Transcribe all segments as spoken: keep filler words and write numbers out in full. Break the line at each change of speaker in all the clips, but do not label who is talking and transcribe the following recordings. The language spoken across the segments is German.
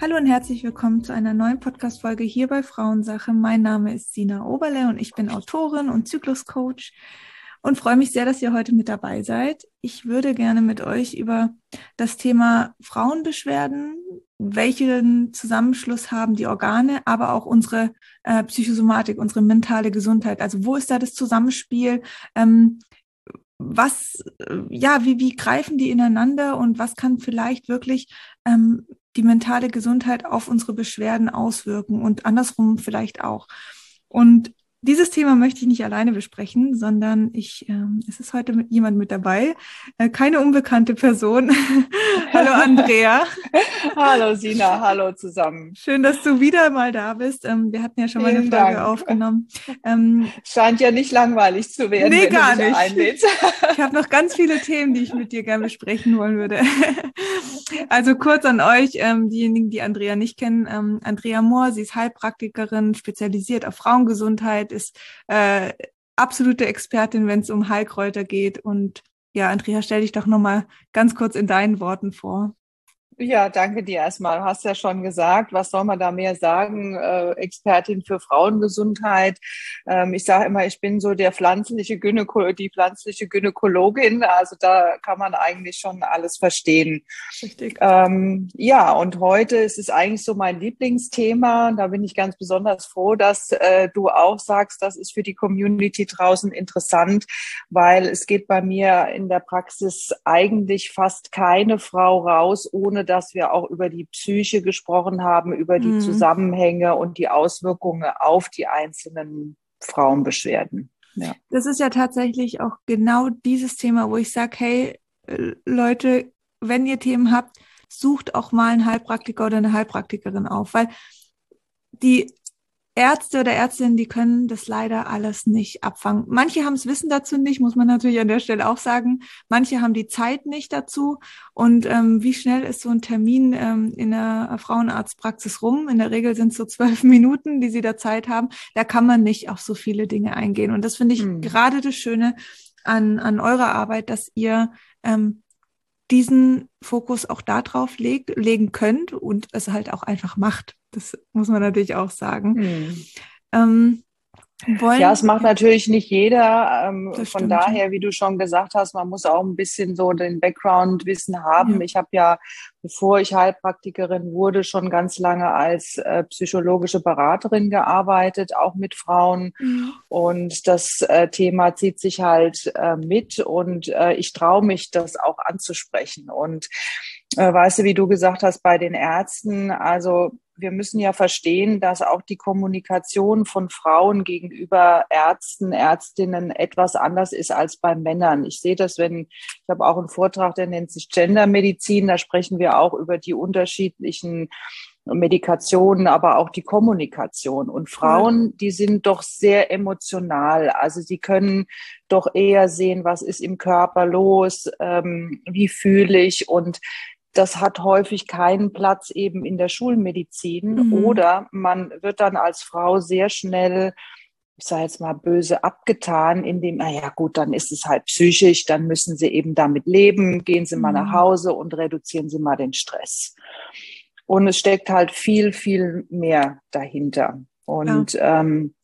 Hallo und herzlich willkommen zu einer neuen Podcast-Folge hier bei Frauensache. Mein Name ist Sina Oberle und ich bin Autorin und Zykluscoach und freue mich sehr, dass ihr heute mit dabei seid. Ich würde gerne mit euch über das Thema Frauenbeschwerden, welchen Zusammenschluss haben die Organe, aber auch unsere äh, Psychosomatik, unsere mentale Gesundheit. Also wo ist da das Zusammenspiel? Ähm, was, äh, ja, wie, wie greifen die ineinander und was kann vielleicht wirklich ähm, die mentale Gesundheit auf unsere Beschwerden auswirken und andersrum vielleicht auch. Und dieses Thema möchte ich nicht alleine besprechen, sondern ich, ähm, es ist heute mit jemand mit dabei, äh, keine unbekannte Person. Hallo Andrea.
Hallo Sina, hallo zusammen.
Schön, dass du wieder mal da bist. Ähm, wir hatten ja schon mal eine
Vielen
Folge
Dank.
aufgenommen. Ähm,
Scheint ja nicht langweilig zu werden,
nee,
wenn du
gar
mich
nicht.
einlädst.
Ich habe noch ganz viele Themen, die ich mit dir gerne besprechen wollen würde. Also kurz an euch, ähm, diejenigen, die Andrea nicht kennen. Ähm, Andrea Mohr, sie ist Heilpraktikerin, spezialisiert auf Frauengesundheit, ist äh, absolute Expertin, wenn es um Heilkräuter geht. Und ja, Andrea, stell dich doch nochmal ganz kurz in deinen Worten vor.
Ja, danke dir erstmal. Du hast ja schon gesagt, was soll man da mehr sagen? Äh, Expertin für Frauengesundheit. Ähm, ich sage immer, ich bin so der pflanzliche Gynäko die pflanzliche Gynäkologin. Also da kann man eigentlich schon alles verstehen.
Richtig.
Ähm, ja, und heute ist es eigentlich so mein Lieblingsthema. Da bin ich ganz besonders froh, dass äh, du auch sagst, das ist für die Community draußen interessant, weil es geht bei mir in der Praxis eigentlich fast keine Frau raus, ohne dass wir auch über die Psyche gesprochen haben, über die
Mhm.
Zusammenhänge und die Auswirkungen auf die einzelnen Frauenbeschwerden. Ja.
Das ist ja tatsächlich auch genau dieses Thema, wo ich sage, hey, äh, Leute, wenn ihr Themen habt, sucht auch mal einen Heilpraktiker oder eine Heilpraktikerin auf, weil die Ärzte oder Ärztinnen, die können das leider alles nicht abfangen. Manche haben das Wissen dazu nicht, muss man natürlich an der Stelle auch sagen. Manche haben die Zeit nicht dazu. Und ähm, wie schnell ist so ein Termin ähm, in der Frauenarztpraxis rum? In der Regel sind es so zwölf Minuten, die sie da Zeit haben. Da kann man nicht auf so viele Dinge eingehen. Und das finde ich
Hm.
gerade das Schöne an, an eurer Arbeit, dass ihr ähm, diesen Fokus auch darauf legt, legen könnt und es halt auch einfach macht. Das muss man natürlich auch sagen.
Hm.
Ähm,
Ja, es
wollen,
macht
ja,
natürlich nicht jeder. Ähm,
das
von
stimmt, ja.
daher, wie du schon gesagt hast, man muss auch ein bisschen so den Background-Wissen haben.
Ja.
Ich habe ja, bevor ich Heilpraktikerin wurde, schon ganz lange als äh, psychologische Beraterin gearbeitet, auch mit Frauen.
Mhm.
Und das äh, Thema zieht sich halt äh, mit und äh, ich traue mich, das auch anzusprechen. Und äh, weißt du, wie du gesagt hast, bei den Ärzten, also wir müssen ja verstehen, dass auch die Kommunikation von Frauen gegenüber Ärzten, Ärztinnen etwas anders ist als bei Männern. Ich sehe das, wenn, ich habe auch einen Vortrag, der nennt sich Gendermedizin, da sprechen wir auch über die unterschiedlichen Medikationen, aber auch die Kommunikation. Und
Voll.
Frauen, die sind doch sehr emotional. Also sie können doch eher sehen, was ist im Körper los, ähm, wie fühle ich. Und das hat häufig keinen Platz eben in der Schulmedizin.
Mhm.
Oder man wird dann als Frau sehr schnell, ich sage jetzt mal böse, abgetan, indem, na ja gut, dann ist es halt psychisch, dann müssen Sie eben damit leben, gehen Sie mal nach
Mhm.
Hause und reduzieren Sie mal den Stress. Und es steckt halt viel, viel mehr dahinter.
Ja.
Und ähm,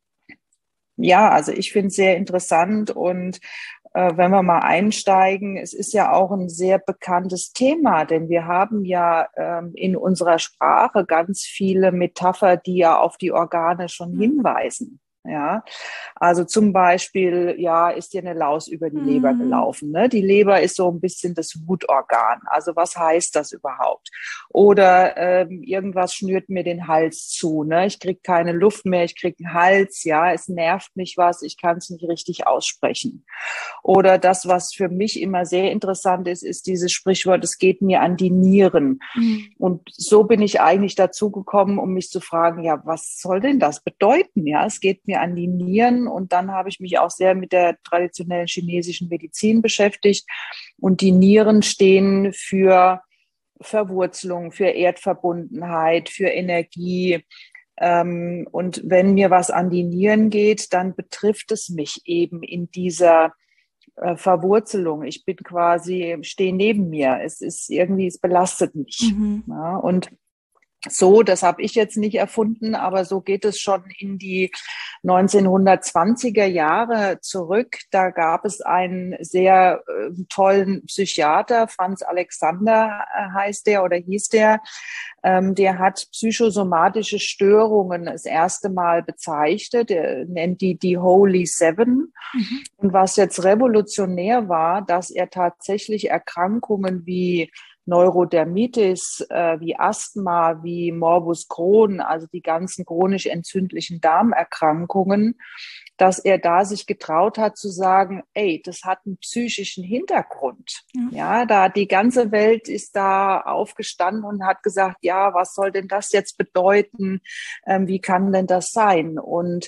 ja, also ich finde es sehr interessant und äh, wenn wir mal einsteigen, es ist ja auch ein sehr bekanntes Thema, denn wir haben ja ähm, in unserer Sprache ganz viele Metapher, die ja auf die Organe schon
Ja.
hinweisen. Ja, also zum Beispiel, ja, ist dir eine Laus über die Leber
Mhm.
gelaufen, ne? Die Leber ist so ein bisschen das Wutorgan. Also was heißt das überhaupt? Oder ähm, irgendwas schnürt mir den Hals zu, ne? Ich krieg keine Luft mehr, ich krieg einen Hals, ja, es nervt mich was, ich kann es nicht richtig aussprechen. Oder das, was für mich immer sehr interessant ist, ist dieses Sprichwort, es geht mir an die Nieren.
Mhm.
Und so bin ich eigentlich dazu gekommen, um mich zu fragen, ja, was soll denn das bedeuten? Ja, es geht mir an die Nieren. Und dann habe ich mich auch sehr mit der traditionellen chinesischen Medizin beschäftigt. Und die Nieren stehen für Verwurzelung, für Erdverbundenheit, für Energie. Ähm, und wenn mir was an die Nieren geht, dann betrifft es mich eben in dieser äh, Verwurzelung. Ich bin quasi, stehe neben mir. Es ist irgendwie, es belastet mich.
Mhm.
Ja, und so, das habe ich jetzt nicht erfunden, aber so geht es schon in die neunzehnhundertzwanziger Jahre zurück. Da gab es einen sehr äh, tollen Psychiater, Franz Alexander äh, heißt der oder hieß der. Ähm, der hat psychosomatische Störungen das erste Mal bezeichnet. Er nennt die die Holy Seven. Mhm. Und was jetzt revolutionär war, dass er tatsächlich Erkrankungen wie Neurodermitis, äh, wie Asthma, wie Morbus Crohn, also die ganzen chronisch entzündlichen Darmerkrankungen, dass er da sich getraut hat zu sagen, ey, das hat einen psychischen Hintergrund. Ja, ja, da die ganze Welt ist da aufgestanden und hat gesagt, ja, was soll denn das jetzt bedeuten? Ähm, wie kann denn das sein? Und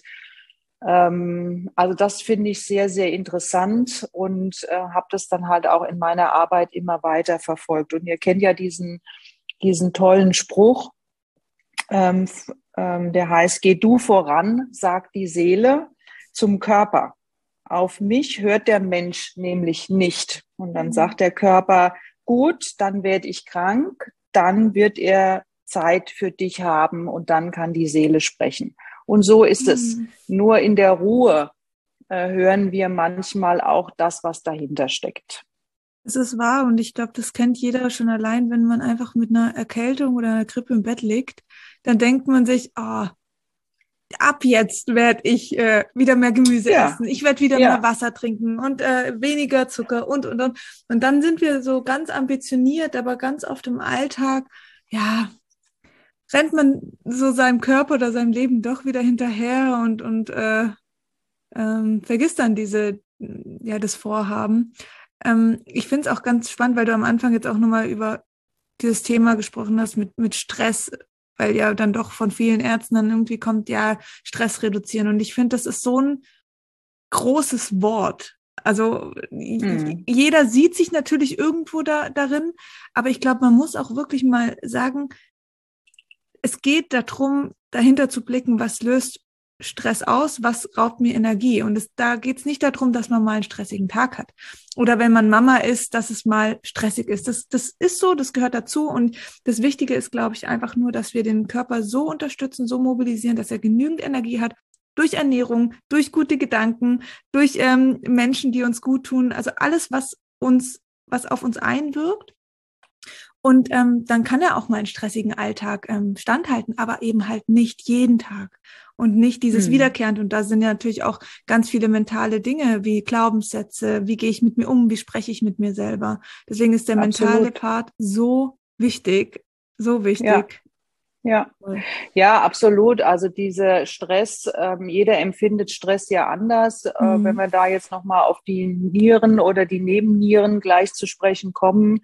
Ähm, also das finde ich sehr, sehr interessant und äh, habe das dann halt auch in meiner Arbeit immer weiter verfolgt. Und ihr kennt ja diesen, diesen tollen Spruch, ähm, ähm, der heißt, geh du voran, sagt die Seele zum Körper. Auf mich hört der Mensch nämlich nicht. Und dann sagt der Körper, gut, dann werde ich krank, dann wird er Zeit für dich haben und dann kann die Seele sprechen. Und so ist es. Mhm. Nur in der Ruhe äh, hören wir manchmal auch das, was dahinter steckt.
Es ist wahr und ich glaube, das kennt jeder schon allein, wenn man einfach mit einer Erkältung oder einer Grippe im Bett liegt, dann denkt man sich, oh, ab jetzt werde ich äh, wieder mehr Gemüse ja. essen, ich werde wieder ja. mehr Wasser trinken und äh, weniger Zucker und, und, und. Und dann sind wir so ganz ambitioniert, aber ganz oft im Alltag, ja, rennt man so seinem Körper oder seinem Leben doch wieder hinterher und, und äh, ähm, vergisst dann diese, ja, das Vorhaben. Ähm, ich finde es auch ganz spannend, weil du am Anfang jetzt auch nochmal über dieses Thema gesprochen hast mit, mit Stress, weil ja dann doch von vielen Ärzten dann irgendwie kommt, ja, Stress reduzieren. Und ich finde, das ist so ein großes Wort. Also mhm. jeder sieht sich natürlich irgendwo da, darin, aber ich glaube, man muss auch wirklich mal sagen, es geht darum, dahinter zu blicken, was löst Stress aus, was raubt mir Energie. Und es, da geht es nicht darum, dass man mal einen stressigen Tag hat. Oder wenn man Mama ist, dass es mal stressig ist. Das, das ist so, das gehört dazu. Und das Wichtige ist, glaube ich, einfach nur, dass wir den Körper so unterstützen, so mobilisieren, dass er genügend Energie hat, durch Ernährung, durch gute Gedanken, durch ähm, Menschen, die uns gut tun. Also alles, was uns, was auf uns einwirkt. Und ähm, dann kann er auch mal einen stressigen Alltag ähm, standhalten, aber eben halt nicht jeden Tag und nicht dieses mhm. Wiederkehrend. Und da sind ja natürlich auch ganz viele mentale Dinge wie Glaubenssätze, wie gehe ich mit mir um, wie spreche ich mit mir selber. Deswegen ist der Absolut. mentale Part so wichtig, so wichtig.
Ja. Ja, ja, absolut. Also dieser Stress, ähm, jeder empfindet Stress ja anders. Mhm. Äh, wenn wir da jetzt nochmal auf die Nieren oder die Nebennieren gleich zu sprechen kommen,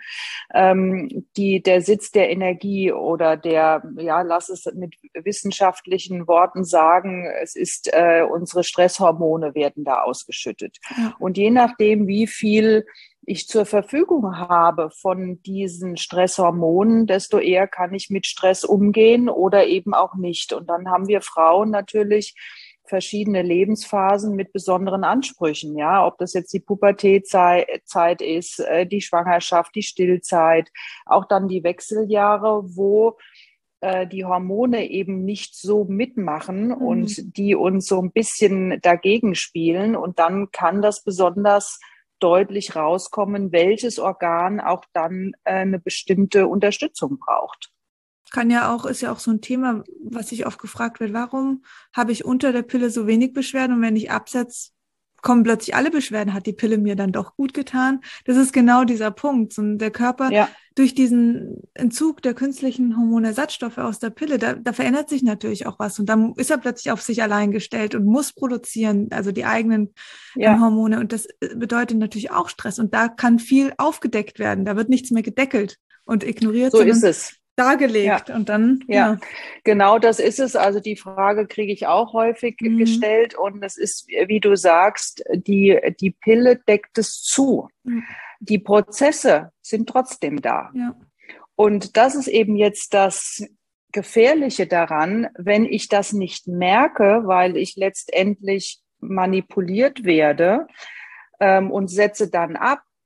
ähm, die, der Sitz der Energie oder der, ja, lass es mit wissenschaftlichen Worten sagen, es ist, äh, unsere Stresshormone werden da ausgeschüttet. Ja. Und je nachdem, wie viel ich zur Verfügung habe von diesen Stresshormonen, desto eher kann ich mit Stress umgehen oder eben auch nicht. Und dann haben wir Frauen natürlich verschiedene Lebensphasen mit besonderen Ansprüchen, ja, ob das jetzt die Pubertätzeit ist, die Schwangerschaft, die Stillzeit, auch dann die Wechseljahre, wo äh, die Hormone eben nicht so mitmachen mhm. und die uns so ein bisschen dagegen spielen. Und dann kann das besonders deutlich rauskommen, welches Organ auch dann äh, eine bestimmte Unterstützung braucht.
Kann ja auch, ist ja auch so ein Thema, was sich oft gefragt wird, warum habe ich unter der Pille so wenig Beschwerden und wenn ich absetze, kommen plötzlich alle Beschwerden, hat die Pille mir dann doch gut getan? Das ist genau dieser Punkt. Und der Körper ja. durch diesen Entzug der künstlichen Hormonersatzstoffe aus der Pille, da, da verändert sich natürlich auch was. Und dann ist er plötzlich auf sich allein gestellt und muss produzieren, also die eigenen ja. ähm, Hormone. Und das bedeutet natürlich auch Stress. Und da kann viel aufgedeckt werden. Da wird nichts mehr gedeckelt und ignoriert.
So ist es.
Dargelegt ja. und dann,
ja. ja, genau das ist es. Also die Frage kriege ich auch häufig mhm. gestellt und es ist, wie du sagst, die, die Pille deckt es zu. Mhm. Die Prozesse sind trotzdem da. Ja. Und das ist eben jetzt das Gefährliche daran, wenn ich das nicht merke, weil ich letztendlich manipuliert werde ähm, und setze dann ab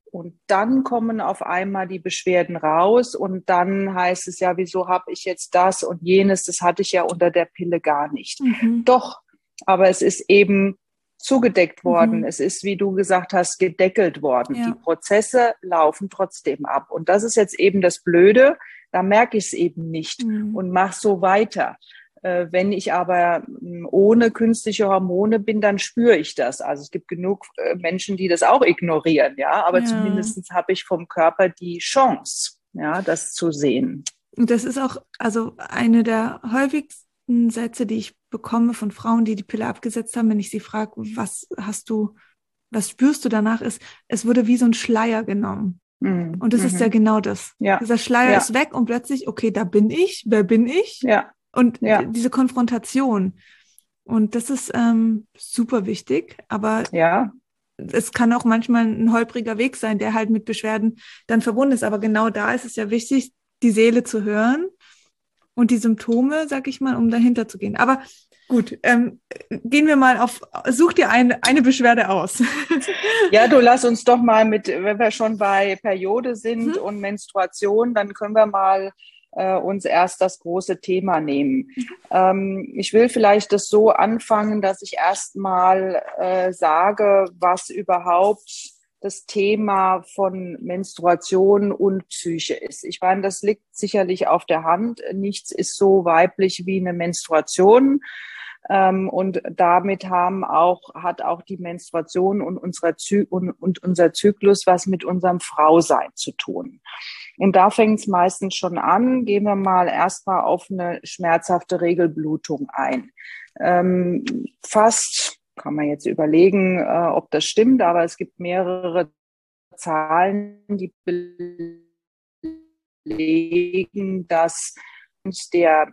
Und dann kommen auf einmal die Beschwerden raus und dann heißt es ja, wieso habe ich jetzt das und jenes, das hatte ich ja unter der Pille gar nicht.
Mhm.
Doch, aber es ist eben zugedeckt worden.
Mhm.
Es ist, wie du gesagt hast, gedeckelt worden.
Ja.
Die Prozesse laufen trotzdem ab. Und das ist jetzt eben das Blöde, da merke ich es eben nicht
Mhm.
und mache so weiter. Äh, wenn ich aber mh, ohne künstliche Hormone bin, dann spüre ich das. Also es gibt genug äh, Menschen, die das auch ignorieren, ja. Aber
Ja.
zumindest habe ich vom Körper die Chance, ja, das zu sehen.
Und das ist auch also eine der häufigsten Sätze, die ich bekomme von Frauen, die die Pille abgesetzt haben, wenn ich sie frage, was hast du, was spürst du danach, ist, es wurde wie so ein Schleier genommen.
Mhm.
Und das
Mhm.
ist ja genau das.
Ja.
Dieser Schleier
Ja.
ist weg und plötzlich, okay, da bin ich, wer bin ich?
Ja.
Und
Ja.
d- diese Konfrontation. Und das ist ähm, super wichtig, aber
Ja.
es kann auch manchmal ein holpriger Weg sein, der halt mit Beschwerden dann verbunden ist. Aber genau da ist es ja wichtig, die Seele zu hören und die Symptome, sag ich mal, um dahinter zu gehen. Aber gut, ähm, gehen wir mal auf, such dir eine, eine Beschwerde aus.
Ja, du lass uns doch mal mit, wenn wir schon bei Periode sind
Mhm.
und Menstruation, dann können wir mal äh, uns erst das große Thema nehmen.
Mhm.
Ähm, ich will vielleicht das so anfangen, dass ich erst mal äh, sage, was überhaupt das Thema von Menstruation und Psyche ist. Ich meine, das liegt sicherlich auf der Hand. Nichts ist so weiblich wie eine Menstruation. Ähm, und damit haben auch, hat auch die Menstruation und, unserer Zy- und, und unser Zyklus was mit unserem Frausein zu tun. Und da fängt es meistens schon an. Gehen wir mal erstmal auf eine schmerzhafte Regelblutung ein. Ähm, fast, kann man jetzt überlegen, äh, ob das stimmt, aber es gibt mehrere Zahlen, die belegen, dass der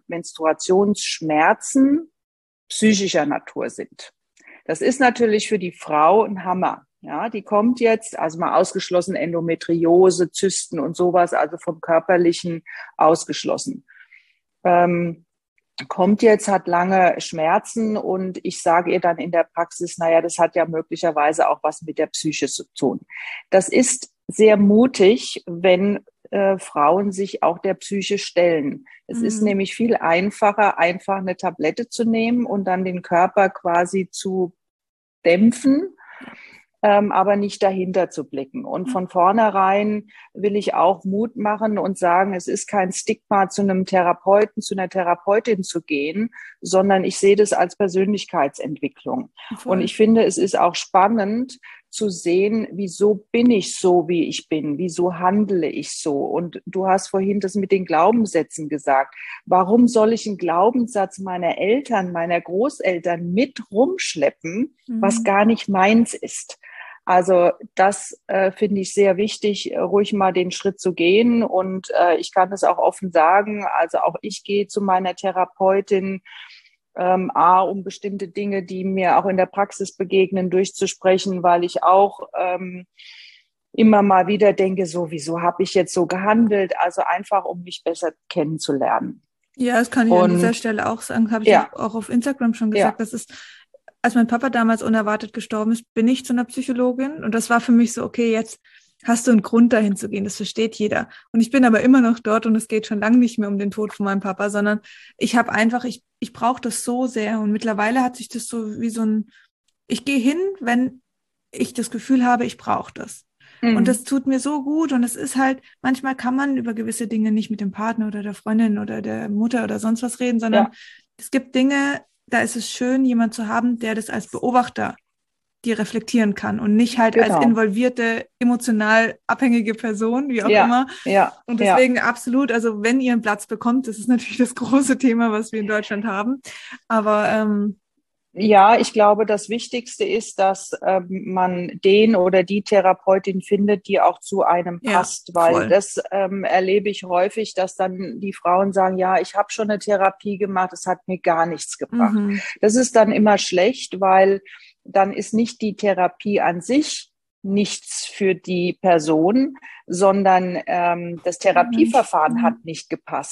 Menstruationsschmerzen psychischer Natur sind. Das ist natürlich für die Frau ein Hammer. Ja, die kommt jetzt, also mal ausgeschlossen Endometriose, Zysten und sowas, also vom Körperlichen ausgeschlossen. Ähm, kommt jetzt, hat lange Schmerzen und ich sage ihr dann in der Praxis, naja, das hat ja möglicherweise auch was mit der Psyche zu tun. Das ist sehr mutig, wenn äh, Frauen sich auch der Psyche stellen. Es
Mhm.
ist nämlich viel einfacher, einfach eine Tablette zu nehmen und dann den Körper quasi zu dämpfen, ähm, aber nicht dahinter zu blicken. Und von vornherein will ich auch Mut machen und sagen, es ist kein Stigma, zu einem Therapeuten, zu einer Therapeutin zu gehen, sondern ich sehe das als Persönlichkeitsentwicklung.
Voll.
Und ich finde, es ist auch spannend zu sehen, wieso bin ich so, wie ich bin? Wieso handle ich so? Und du hast vorhin das mit den Glaubenssätzen gesagt. Warum soll ich einen Glaubenssatz meiner Eltern, meiner Großeltern mit rumschleppen,
Mhm.
was gar nicht meins ist? Also das äh, finde ich sehr wichtig, ruhig mal den Schritt zu gehen. Und äh, ich kann es auch offen sagen, also auch ich gehe zu meiner Therapeutin, ähm, A, um bestimmte Dinge, die mir auch in der Praxis begegnen, durchzusprechen, weil ich auch ähm, immer mal wieder denke, so, wieso habe ich jetzt so gehandelt? Also einfach, um mich besser kennenzulernen.
Ja, das kann ich an dieser
Und
Stelle auch sagen, habe ich
ja,
auch auf Instagram schon gesagt,
ja,
das ist, als mein Papa damals unerwartet gestorben ist, bin ich zu einer Psychologin und das war für mich so, okay, jetzt hast du einen Grund dahin zu gehen, das versteht jeder. Und ich bin aber immer noch dort und es geht schon lange nicht mehr um den Tod von meinem Papa, sondern ich habe einfach, ich, ich brauche das so sehr und mittlerweile hat sich das so wie so ein, ich gehe hin, wenn ich das Gefühl habe, ich brauche das. Und
mhm.
das tut mir so gut und es ist halt, manchmal kann man über gewisse Dinge nicht mit dem Partner oder der Freundin oder der Mutter oder sonst was reden, sondern
Ja,
es gibt Dinge, da ist es schön, jemand zu haben, der das als Beobachter die reflektieren kann und nicht halt als
genau.
involvierte, emotional abhängige Person, wie auch
Ja,
immer.
ja,
Und
ja.
deswegen absolut, also wenn ihr einen Platz bekommt, das ist natürlich das große Thema, was wir in Deutschland haben. Aber ähm,
Ja, ich glaube, das Wichtigste ist, dass ähm, man den oder die Therapeutin findet, die auch zu einem
ja,
passt, weil
voll.
das ähm, erlebe ich häufig, dass dann die Frauen sagen, ja, ich habe schon eine Therapie gemacht, es hat mir gar nichts gebracht.
Mhm.
Das ist dann immer schlecht, weil dann ist nicht die Therapie an sich nichts für die Person, sondern ähm, das Therapieverfahren
Mhm.
hat nicht gepasst.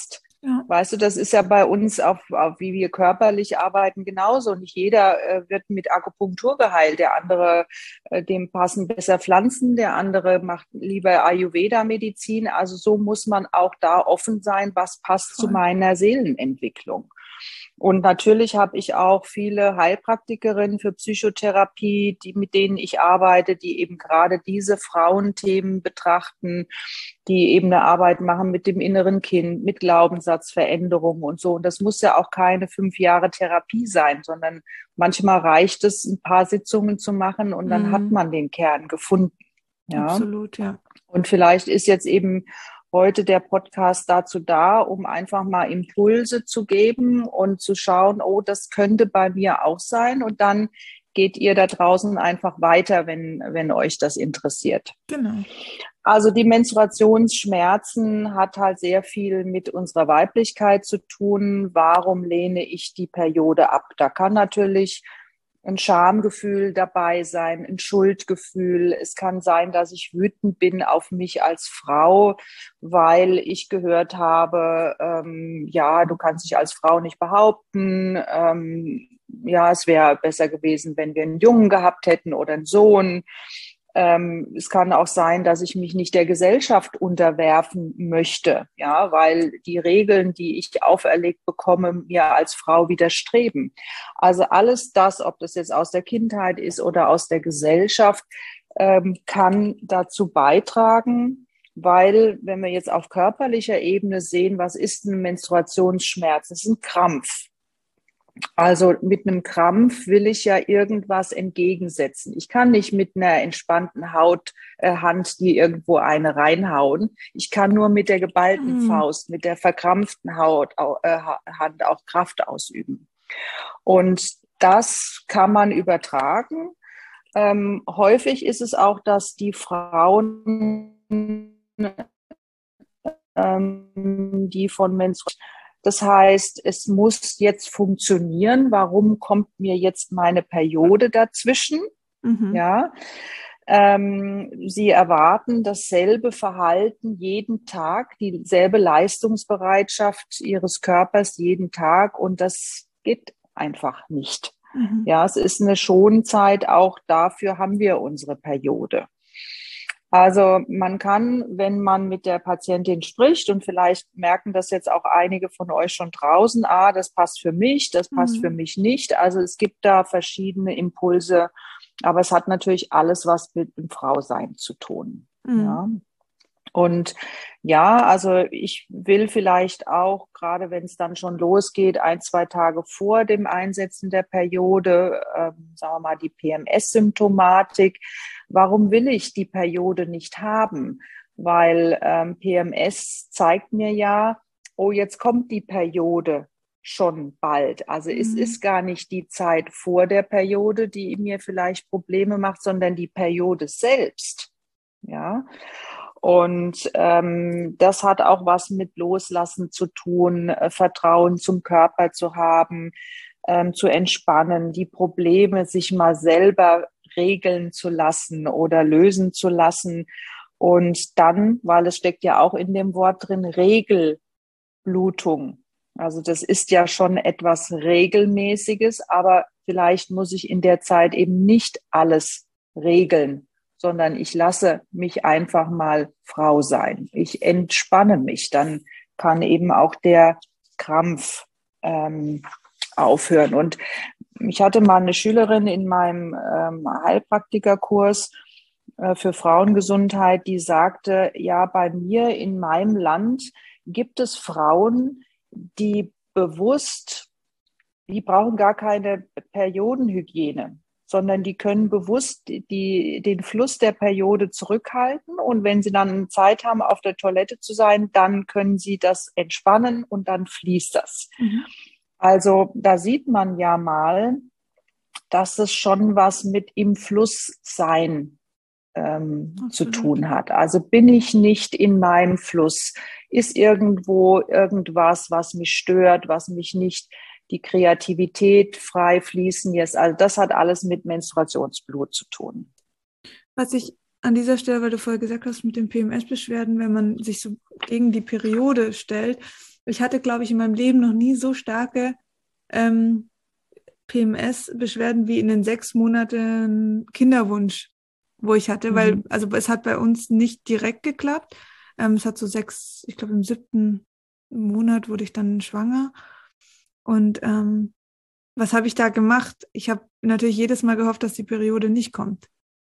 Ja.
Weißt du, das ist ja bei uns, auf, auf wie wir körperlich arbeiten, genauso. Nicht jeder äh, wird mit Akupunktur geheilt. Der andere, äh, dem passen besser Pflanzen, der andere macht lieber Ayurveda-Medizin. Also so muss man auch da offen sein, was passt zu
Voll.
meiner Seelenentwicklung. Und natürlich habe ich auch viele Heilpraktikerinnen für Psychotherapie, die, mit denen ich arbeite, die eben gerade diese Frauenthemen betrachten, die eben eine Arbeit machen mit dem inneren Kind, mit Glaubenssatzveränderungen und so. Und das muss ja auch keine fünf Jahre Therapie sein, sondern manchmal reicht es, ein paar Sitzungen zu machen und dann hat
Mhm.
man den Kern gefunden. Ja.
Absolut, ja.
Und vielleicht ist jetzt eben heute der Podcast dazu da, um einfach mal Impulse zu geben und zu schauen, oh, das könnte bei mir auch sein. Und dann geht ihr da draußen einfach weiter, wenn, wenn euch das interessiert.
Genau.
Also die Menstruationsschmerzen hat halt sehr viel mit unserer Weiblichkeit zu tun. Warum lehne ich die Periode ab? Da kann natürlich ein Schamgefühl dabei sein, ein Schuldgefühl. Es kann sein, dass ich wütend bin auf mich als Frau, weil ich gehört habe, ähm, ja, du kannst dich als Frau nicht behaupten. Ähm, ja, es wäre besser gewesen, wenn wir einen Jungen gehabt hätten oder einen Sohn. Ähm, es kann auch sein, dass ich mich nicht der Gesellschaft unterwerfen möchte, ja, weil die Regeln, die ich auferlegt bekomme, mir als Frau widerstreben. Also alles das, ob das jetzt aus der Kindheit ist oder aus der Gesellschaft, ähm, kann dazu beitragen, weil, wenn wir jetzt auf körperlicher Ebene sehen, was ist ein Menstruationsschmerz? Das ist ein Krampf. Also mit einem Krampf will ich ja irgendwas entgegensetzen. Ich kann nicht mit einer entspannten Haut, äh, Hand, die irgendwo eine reinhauen. Ich kann nur mit der geballten
Mhm.
Faust, mit der verkrampften Haut, äh, Hand auch Kraft ausüben. Und das kann man übertragen. Ähm, häufig ist es auch, dass die Frauen, ähm, die von Menstruation, das heißt, es muss jetzt funktionieren. Warum kommt mir jetzt meine Periode dazwischen?
Mhm.
Ja, ähm, sie erwarten dasselbe Verhalten jeden Tag, dieselbe Leistungsbereitschaft ihres Körpers jeden Tag und das geht einfach nicht.
Mhm.
Ja, es ist eine Schonzeit, auch dafür haben wir unsere Periode. Also man kann, wenn man mit der Patientin spricht, und vielleicht merken das jetzt auch einige von euch schon draußen, ah, das passt für mich, das passt für
Mhm.
mich nicht. Also es gibt da verschiedene Impulse, aber es hat natürlich alles was mit dem Frausein zu tun.
Mhm.
Ja. Und ja, also ich will vielleicht auch, gerade wenn es dann schon losgeht, ein, zwei Tage vor dem Einsetzen der Periode, äh, sagen wir mal die P M S-Symptomatik, warum will ich die Periode nicht haben? Weil ähm, P M S zeigt mir ja, oh, jetzt kommt die Periode schon bald. Also
Mhm.
es ist gar nicht die Zeit vor der Periode, die mir vielleicht Probleme macht, sondern die Periode selbst. Ja. Und ähm, das hat auch was mit Loslassen zu tun, äh, Vertrauen zum Körper zu haben, ähm, zu entspannen, die Probleme sich mal selber regeln zu lassen oder lösen zu lassen. Und dann, weil es steckt ja auch in dem Wort drin, Regelblutung. Also das ist ja schon etwas Regelmäßiges, aber vielleicht muss ich in der Zeit eben nicht alles regeln, sondern ich lasse mich einfach mal Frau sein. Ich entspanne mich. Dann kann eben auch der Krampf ähm, aufhören. Und ich hatte mal eine Schülerin in meinem ähm, Heilpraktikerkurs äh, für Frauengesundheit, die sagte, ja, bei mir in meinem Land gibt es Frauen, die bewusst, die brauchen gar keine Periodenhygiene, sondern die können bewusst die, den Fluss der Periode zurückhalten. Und wenn sie dann Zeit haben, auf der Toilette zu sein, dann können sie das entspannen und dann fließt das.
Mhm.
Also da sieht man ja mal, dass es schon was mit im Fluss sein ähm, zu tun hat. Also bin ich nicht in meinem Fluss? Ist irgendwo irgendwas, was mich stört, was mich nicht die Kreativität frei fließen lässt? Also das hat alles mit Menstruationsblut zu tun.
Was ich an dieser Stelle, weil du vorher gesagt hast, mit den P M S-Beschwerden, wenn man sich so gegen die Periode stellt, ich hatte, glaube ich, in meinem Leben noch nie so starke ähm, P M S-Beschwerden wie in den sechs Monaten Kinderwunsch, wo ich hatte, weil,
Mhm.
also es hat bei uns nicht direkt geklappt. Ähm, es hat so sechs, ich glaube im siebten Monat wurde ich dann schwanger. Und ähm, was habe ich da gemacht? Ich habe natürlich jedes Mal gehofft, dass die Periode nicht kommt.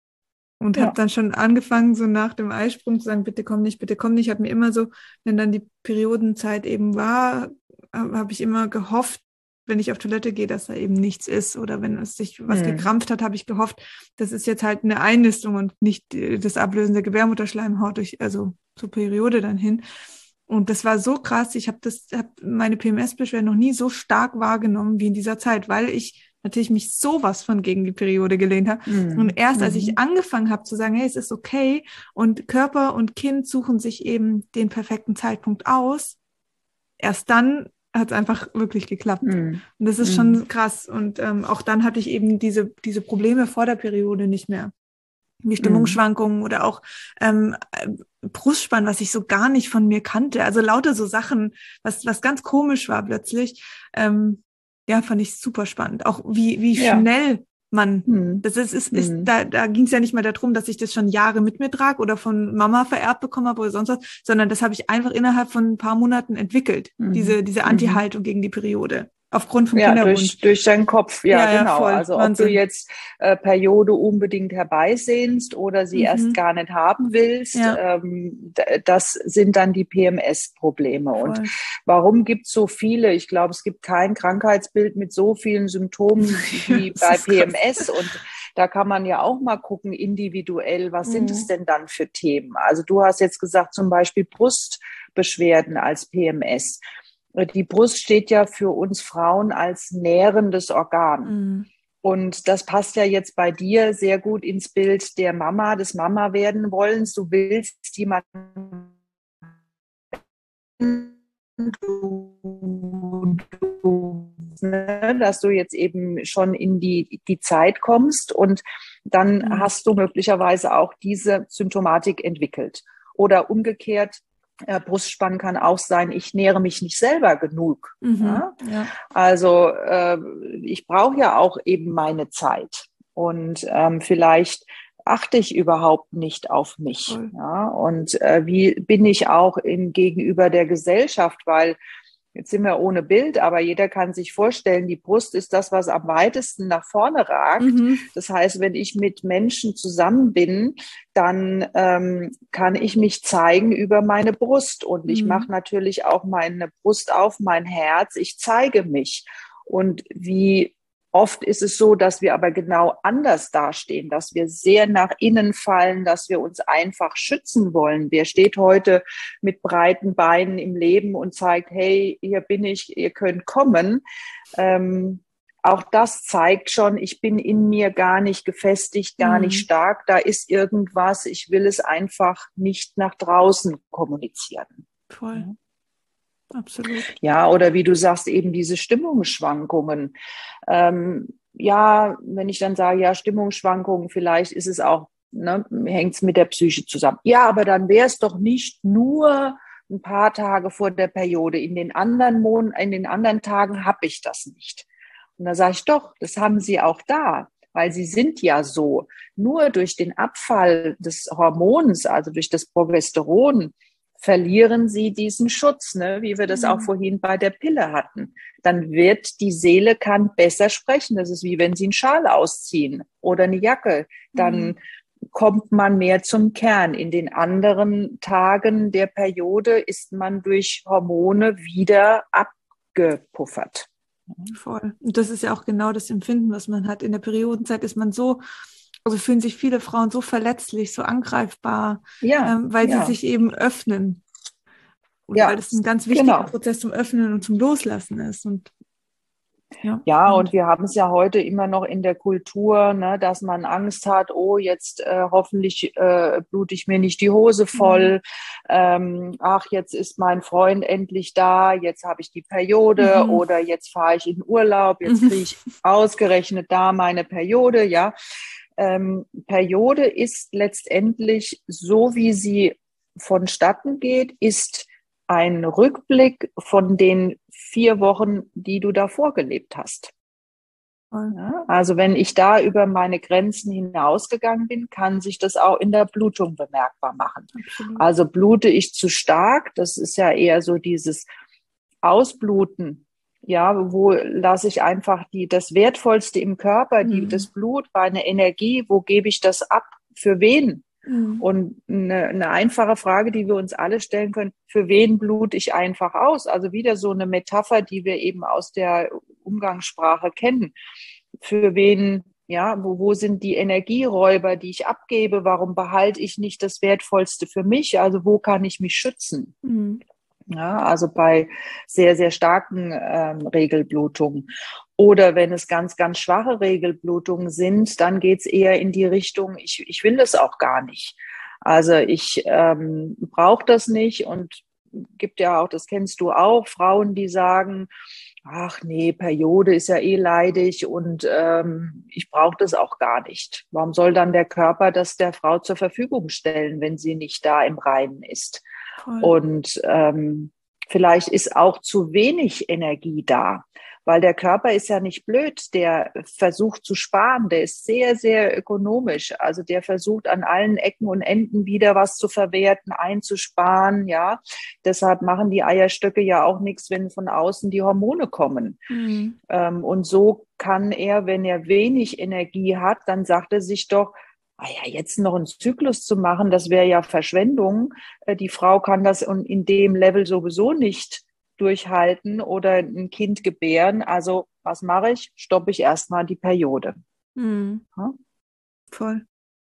Und habe
Ja.
dann schon angefangen, so nach dem Eisprung zu sagen, bitte komm nicht, bitte komm nicht. Ich habe mir immer so, wenn dann die Periodenzeit eben war, habe ich immer gehofft, wenn ich auf Toilette gehe, dass da eben nichts ist. Oder wenn es sich was
Mhm.
gekrampft hat, habe ich gehofft, das ist jetzt halt eine Einnistung und nicht das Ablösen der Gebärmutterschleimhaut durch, also zur Periode dann hin. Und das war so krass. Ich habe das, habe meine P M S-Beschwerden noch nie so stark wahrgenommen wie in dieser Zeit, weil ich natürlich mich sowas von gegen die Periode gelehnt habe. Und
Mhm.
erst als ich
Mhm.
angefangen habe zu sagen, hey, es ist okay und Körper und Kind suchen sich eben den perfekten Zeitpunkt aus, erst dann hat es einfach wirklich geklappt.
Mhm.
Und das ist
Mhm.
schon krass. Und ähm, auch dann hatte ich eben diese, diese Probleme vor der Periode nicht mehr. Wie
Mhm.
Stimmungsschwankungen oder auch ähm, Brustspann, was ich so gar nicht von mir kannte. Also lauter so Sachen, was, was ganz komisch war plötzlich. Ähm, ja, fand ich super spannend. Auch wie, wie
Ja.
schnell man,
Mhm.
das ist, ist, ist
Mhm.
da, da ging es ja nicht mehr darum, dass ich das schon Jahre mit mir trage oder von Mama vererbt bekommen habe oder sonst was, sondern das habe ich einfach innerhalb von ein paar Monaten entwickelt.
Mhm.
Diese, diese
Mhm.
Anti-Haltung gegen die Periode. Aufgrund vom
Ja,
Kinderwunsch.
durch, durch deinen Kopf, ja,
Ja, ja,
genau.
voll.
Also ob du
Wahnsinn.
jetzt äh, Periode unbedingt herbeisehnst oder sie erst
Mhm.
gar nicht haben willst,
Ja,
ähm, d- das sind dann die P M S-Probleme. Und
voll.
warum gibt es so viele? Ich glaube, es gibt kein Krankheitsbild mit so vielen Symptomen
Ja,
wie
das
bei
ist krass.
P M S. Und da kann man ja auch mal gucken, individuell, was sind es
Mhm.
denn dann für Themen? Also du hast jetzt gesagt, zum Beispiel Brustbeschwerden als P M S. Die Brust steht ja für uns Frauen als nährendes Organ.
Mhm.
Und das passt ja jetzt bei dir sehr gut ins Bild der Mama, des Mama werden wollens. Du willst jemanden, du, du, ne, dass du jetzt eben schon in die, die Zeit kommst und dann
Mhm.
hast du möglicherweise auch diese Symptomatik entwickelt. Oder umgekehrt, äh, Brustspann kann auch sein, ich nähere mich nicht selber genug.
Mhm.
Ja?
Ja,
Also äh, ich brauche ja auch eben meine Zeit und ähm, vielleicht achte ich überhaupt nicht auf mich.
voll.
Ja? Und äh, wie bin ich auch in, gegenüber der Gesellschaft, weil jetzt sind wir ohne Bild, aber jeder kann sich vorstellen, die Brust ist das, was am weitesten nach vorne ragt.
Mhm.
Das heißt, wenn ich mit Menschen zusammen bin, dann ähm, kann ich mich zeigen über meine Brust. Und ich mache
Mhm.
natürlich auch meine Brust auf, mein Herz. Ich zeige mich. Und wie oft ist es so, dass wir aber genau anders dastehen, dass wir sehr nach innen fallen, dass wir uns einfach schützen wollen. Wer steht heute mit breiten Beinen im Leben und zeigt, hey, hier bin ich, ihr könnt kommen. Ähm, auch das zeigt schon, ich bin in mir gar nicht gefestigt, gar nicht
Mhm.
stark. Da ist irgendwas, ich will es einfach nicht nach draußen kommunizieren.
Voll. Absolut.
Ja, oder wie du sagst, eben diese Stimmungsschwankungen. Ähm, ja, wenn ich dann sage, ja, Stimmungsschwankungen, vielleicht ist es auch, ne, hängt es mit der Psyche zusammen. Ja, aber dann wäre es doch nicht nur ein paar Tage vor der Periode. In den anderen Monaten, in den anderen Tagen habe ich das nicht. Und da sage ich doch, das haben sie auch da, weil sie sind ja so. Nur durch den Abfall des Hormons, also durch das Progesteron, verlieren sie diesen Schutz, ne? Wie wir das auch
Mhm.
vorhin bei der Pille hatten. Dann wird die Seele kann besser sprechen. Das ist wie wenn sie einen Schal ausziehen oder eine Jacke.
Mhm.
Dann kommt man mehr zum Kern. In den anderen Tagen der Periode ist man durch Hormone wieder abgepuffert.
Voll. Und das ist ja auch genau das Empfinden, was man hat. In der Periodenzeit ist man so, also fühlen sich viele Frauen so verletzlich, so angreifbar,
Ja,
ähm, weil sie
ja,
sich eben öffnen. Und weil
ja,
das ein ganz wichtiger
genau.
Prozess zum Öffnen und zum Loslassen ist. Und ja,
Ja, und
spannend.
wir haben es ja heute immer noch in der Kultur, ne, dass man Angst hat, oh, jetzt äh, hoffentlich äh, blute ich mir nicht die Hose
Mhm.
voll. Ähm, ach, jetzt ist mein Freund endlich da, jetzt habe ich die Periode
Mhm.
oder jetzt fahre ich in Urlaub, jetzt
Mhm.
kriege ich ausgerechnet da meine Periode, ja. Ähm, Periode ist letztendlich so, wie sie vonstatten geht, ist ein Rückblick von den vier Wochen, die du davor gelebt hast. Ja, also wenn ich da über meine Grenzen hinausgegangen bin, kann sich das auch in der Blutung bemerkbar machen.
Absolut.
Also blute ich zu stark, das ist ja eher so dieses Ausbluten, ja, wo lasse ich einfach die, das Wertvollste im Körper, die,
Mhm.
das Blut, meine Energie, wo gebe ich das ab? Für wen?
Mhm.
Und eine, eine einfache Frage, die wir uns alle stellen können, für wen blute ich einfach aus? Also wieder so eine Metapher, die wir eben aus der Umgangssprache kennen. Für wen, ja, wo, wo sind die Energieräuber, die ich abgebe? Warum behalte ich nicht das Wertvollste für mich? Also wo kann ich mich schützen?
Mhm.
Ja, also bei sehr, sehr starken ähm, Regelblutungen. Oder wenn es ganz, ganz schwache Regelblutungen sind, dann geht's eher in die Richtung, ich, ich will das auch gar nicht. Also ich ähm, brauche das nicht und gibt ja auch, das kennst du auch, Frauen, die sagen, ach nee, Periode ist ja eh leidig und ähm, ich brauche das auch gar nicht. Warum soll dann der Körper das der Frau zur Verfügung stellen, wenn sie nicht da im Reinen ist?
Voll.
Und ähm, vielleicht ist auch zu wenig Energie da, weil der Körper ist ja nicht blöd, der versucht zu sparen, der ist sehr, sehr ökonomisch. Also der versucht an allen Ecken und Enden wieder was zu verwerten, einzusparen, ja. Deshalb machen die Eierstöcke ja auch nichts, wenn von außen die Hormone kommen.
Mhm.
Ähm, und so kann er, wenn er wenig Energie hat, dann sagt er sich doch, ah ja, jetzt noch einen Zyklus zu machen, das wäre ja Verschwendung. Äh, die Frau kann das in dem Level sowieso nicht durchhalten oder ein Kind gebären. Also was mache ich? Stoppe ich erstmal die Periode.
Mhm.
Ja?
Voll.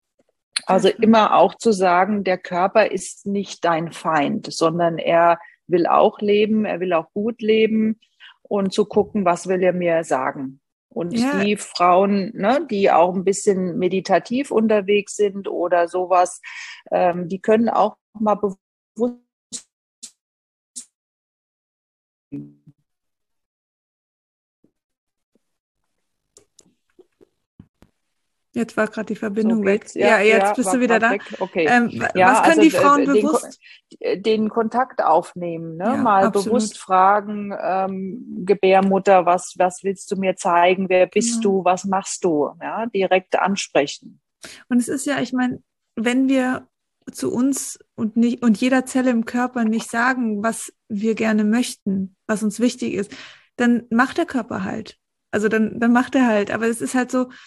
Also
schön.
immer auch zu sagen, der Körper ist nicht dein Feind, sondern er will auch leben, er will auch gut leben und zu gucken, was will er mir sagen. Und
Ja.
die Frauen, ne, die auch ein bisschen meditativ unterwegs sind oder sowas, ähm, die können auch mal bewusst.
Jetzt war gerade die
So
Verbindung weg.
geht's.
Ja,
Ja,
jetzt
ja,
bist du
war
wieder
gerade
da.
weg. Okay.
Ähm, wa-
Ja,
was können
also
die Frauen
äh, den,
bewusst?
den Kontakt aufnehmen, ne?
Ja,
Mal
absolut.
bewusst fragen, ähm, Gebärmutter, was, was willst du mir zeigen? Wer bist
Genau.
du? Was machst du? Ja, direkt ansprechen.
Und es ist ja, ich meine, wenn wir zu uns und nicht und jeder Zelle im Körper nicht sagen, was wir gerne möchten, was uns wichtig ist, dann macht der Körper halt. Also dann, dann macht er halt. Aber es ist halt so,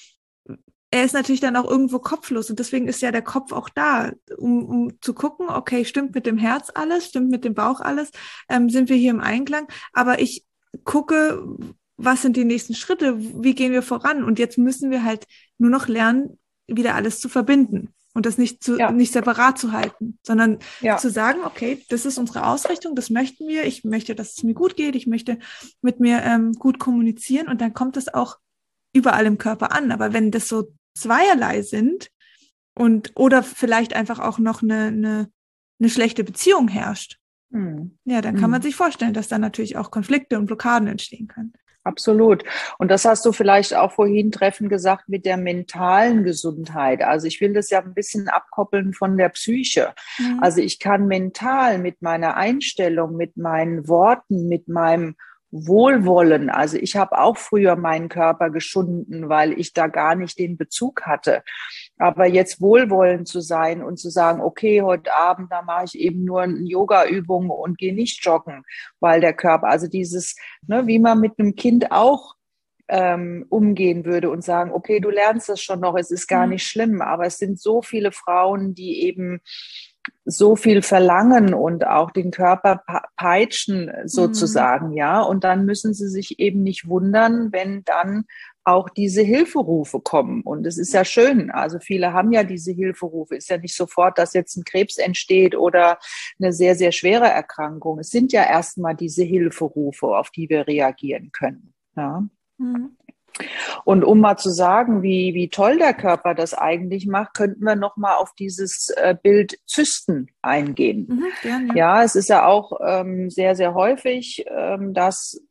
er ist natürlich dann auch irgendwo kopflos und deswegen ist ja der Kopf auch da, um, um zu gucken, okay, stimmt mit dem Herz alles, stimmt mit dem Bauch alles, ähm, sind wir hier im Einklang, aber ich gucke, was sind die nächsten Schritte, wie gehen wir voran und jetzt müssen wir halt nur noch lernen, wieder alles zu verbinden und das nicht zu,
Ja,
nicht separat zu halten, sondern
ja.
zu sagen, okay, das ist unsere Ausrichtung, das möchten wir, ich möchte, dass es mir gut geht, ich möchte mit mir ähm, gut kommunizieren und dann kommt es auch überall im Körper an. Aber wenn das so zweierlei sind und oder vielleicht einfach auch noch eine, eine, eine schlechte Beziehung herrscht,
Hm.
ja, dann kann man
Hm.
sich vorstellen, dass da natürlich auch Konflikte und Blockaden entstehen können.
Absolut. Und das hast du vielleicht auch vorhin treffend gesagt mit der mentalen Gesundheit. Also ich will das ja ein bisschen abkoppeln von der Psyche.
Mhm.
Also ich kann mental mit meiner Einstellung, mit meinen Worten, mit meinem Wohlwollen. Also ich habe auch früher meinen Körper geschunden, weil ich da gar nicht den Bezug hatte. Aber jetzt wohlwollend zu sein und zu sagen, okay, heute Abend, da mache ich eben nur eine Yoga-Übung und gehe nicht joggen, weil der Körper, also dieses, ne, wie man mit einem Kind auch ähm, umgehen würde und sagen, okay, du lernst das schon noch, es ist gar
Mhm.
nicht schlimm. Aber es sind so viele Frauen, die eben so viel verlangen und auch den Körper peitschen sozusagen, mhm. ja. Und dann müssen sie sich eben nicht wundern, wenn dann auch diese Hilferufe kommen. Und es ist ja schön. Also viele haben ja diese Hilferufe. Ist ja nicht sofort, dass jetzt ein Krebs entsteht oder eine sehr, sehr schwere Erkrankung. Es sind ja erstmal diese Hilferufe, auf die wir reagieren können. Ja.
Mhm.
Und um mal zu sagen, wie, wie toll der Körper das eigentlich macht, könnten wir noch mal auf dieses äh, Bild Zysten eingehen.
Mhm, gern, ja.
Ja, es ist ja auch ähm, sehr, sehr häufig, ähm, dass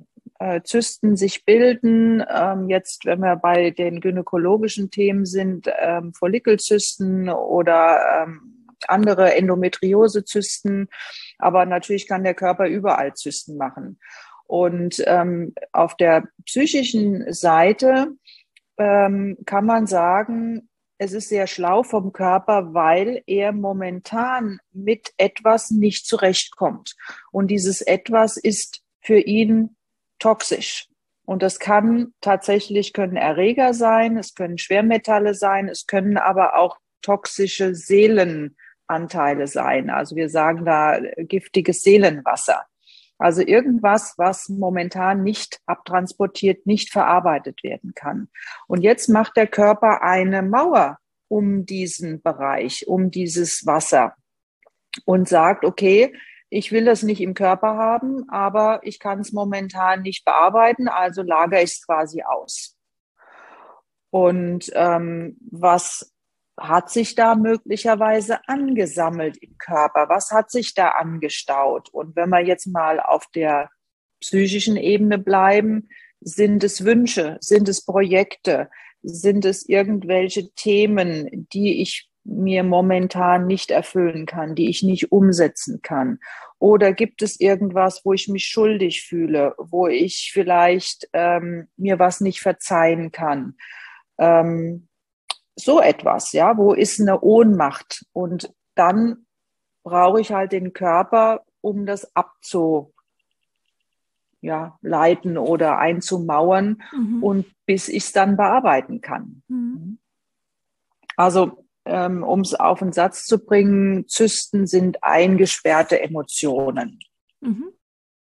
äh, Zysten sich bilden. Ähm, jetzt, wenn wir bei den gynäkologischen Themen sind, ähm, Follikelzysten oder ähm, andere Endometriosezysten, aber natürlich kann der Körper überall Zysten machen. Und ähm, auf der psychischen Seite ähm, kann man sagen, es ist sehr schlau vom Körper, weil er momentan mit etwas nicht zurechtkommt. Und dieses etwas ist für ihn toxisch. Und das kann tatsächlich, können Erreger sein, es können Schwermetalle sein, es können aber auch toxische Seelenanteile sein. Also wir sagen da giftiges Seelenwasser. Also irgendwas, was momentan nicht abtransportiert, nicht verarbeitet werden kann. Und jetzt macht der Körper eine Mauer um diesen Bereich, um dieses Wasser und sagt, okay, ich will das nicht im Körper haben, aber ich kann es momentan nicht bearbeiten, also lagere ich es quasi aus. Und ähm, was hat sich da möglicherweise angesammelt im Körper? Was hat sich da angestaut? Und wenn wir jetzt mal auf der psychischen Ebene bleiben, sind es Wünsche, sind es Projekte, sind es irgendwelche Themen, die ich mir momentan nicht erfüllen kann, die ich nicht umsetzen kann? Oder gibt es irgendwas, wo ich mich schuldig fühle, wo ich vielleicht ähm, mir was nicht verzeihen kann? Ähm, so etwas, ja, wo ist eine Ohnmacht? Und dann brauche ich halt den Körper, um das abzu, ja, leiten oder einzumauern mhm. und bis ich es dann bearbeiten kann. Mhm. Also, ähm, um es auf den Satz zu bringen, Zysten sind eingesperrte Emotionen.
Mhm.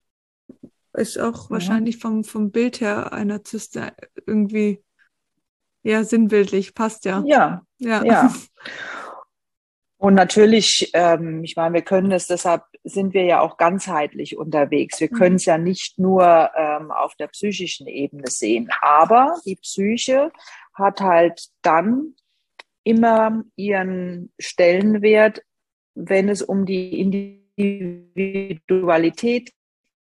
Ist auch ja. wahrscheinlich vom, vom Bild her einer Zyste irgendwie ja sinnbildlich, passt ja.
Ja, ja. ja. Und natürlich, ähm, ich meine, wir können es, deshalb sind wir ja auch ganzheitlich unterwegs. Wir können es ja nicht nur ähm, auf der psychischen Ebene sehen. Aber die Psyche hat halt dann immer ihren Stellenwert, wenn es um die Individualität geht.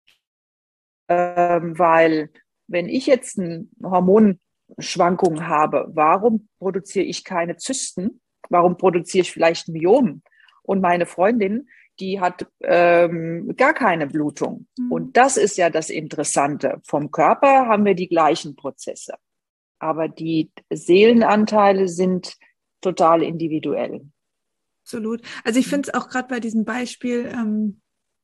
Ähm, weil wenn ich jetzt eine Hormonschwankung habe, warum produziere ich keine Zysten? Warum produziere ich vielleicht Myom? Und meine Freundin, die hat ähm, gar keine Blutung. Mhm. Und das ist ja das Interessante. Vom Körper haben wir die gleichen Prozesse. Aber die Seelenanteile sind total individuell.
Absolut. Also ich finde es auch gerade bei diesem Beispiel ähm,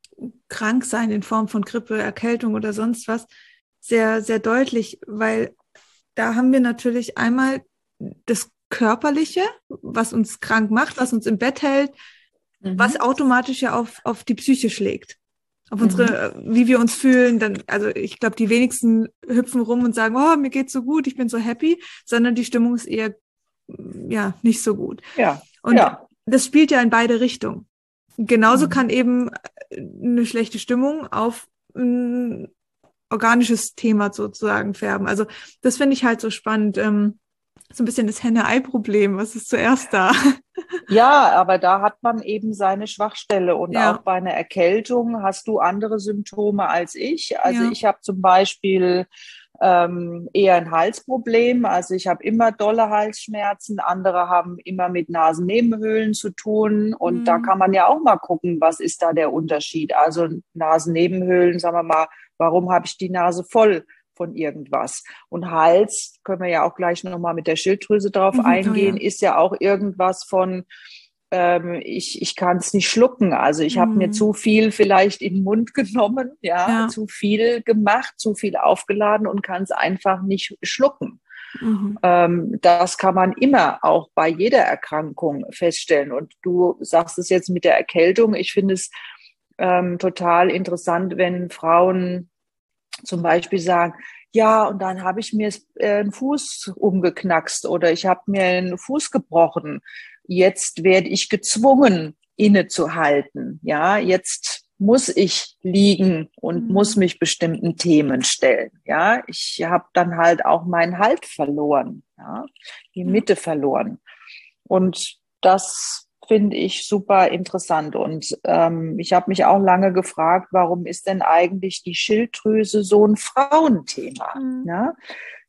krank sein in Form von Grippe, Erkältung oder sonst was sehr, sehr deutlich, weil da haben wir natürlich einmal das Körperliche, was uns krank macht, was uns im Bett hält, mhm. was automatisch ja auf, auf die Psyche schlägt. Auf unsere, mhm. wie wir uns fühlen, dann, also ich glaube, die wenigsten hüpfen rum und sagen, oh, mir geht's so gut, ich bin so happy, sondern die Stimmung ist eher, ja, nicht so gut.
Ja.
Und
ja.
das spielt ja in beide Richtungen. Genauso mhm. kann eben eine schlechte Stimmung auf ein organisches Thema sozusagen färben. Also das finde ich halt so spannend. Ähm, so ein bisschen das Henne-Ei-Problem. Was ist zuerst da?
Ja, aber da hat man eben seine Schwachstelle. Und
ja.
auch bei einer Erkältung hast du andere Symptome als ich. Also
ja.
ich habe zum Beispiel ähm, eher ein Halsproblem. Also ich habe immer dolle Halsschmerzen. Andere haben immer mit Nasennebenhöhlen zu tun. Und mhm. da kann man ja auch mal gucken, was ist da der Unterschied. Also Nasennebenhöhlen, sagen wir mal, warum habe ich die Nase voll von irgendwas? Und Hals, können wir ja auch gleich nochmal mit der Schilddrüse drauf mhm, eingehen, oh ja. ist ja auch irgendwas von, ähm, ich, ich kann es nicht schlucken. Also ich mhm. habe mir zu viel vielleicht in den Mund genommen, ja, ja, zu viel gemacht, zu viel aufgeladen und kann es einfach nicht schlucken. Mhm. Ähm, das kann man immer auch bei jeder Erkrankung feststellen. Und du sagst es jetzt mit der Erkältung. Ich finde es ähm, total interessant, wenn Frauen zum Beispiel sagen, ja, und dann habe ich mir äh, einen Fuß umgeknackst oder ich habe mir einen Fuß gebrochen. Jetzt werde ich gezwungen, innezuhalten. Ja, jetzt muss ich liegen und mhm. muss mich bestimmten Themen stellen. Ja, ich habe dann halt auch meinen Halt verloren, ja, die Mitte verloren. Und das finde ich super interessant. Und ähm, ich habe mich auch lange gefragt, warum ist denn eigentlich die Schilddrüse so ein Frauenthema? Mhm. Ja?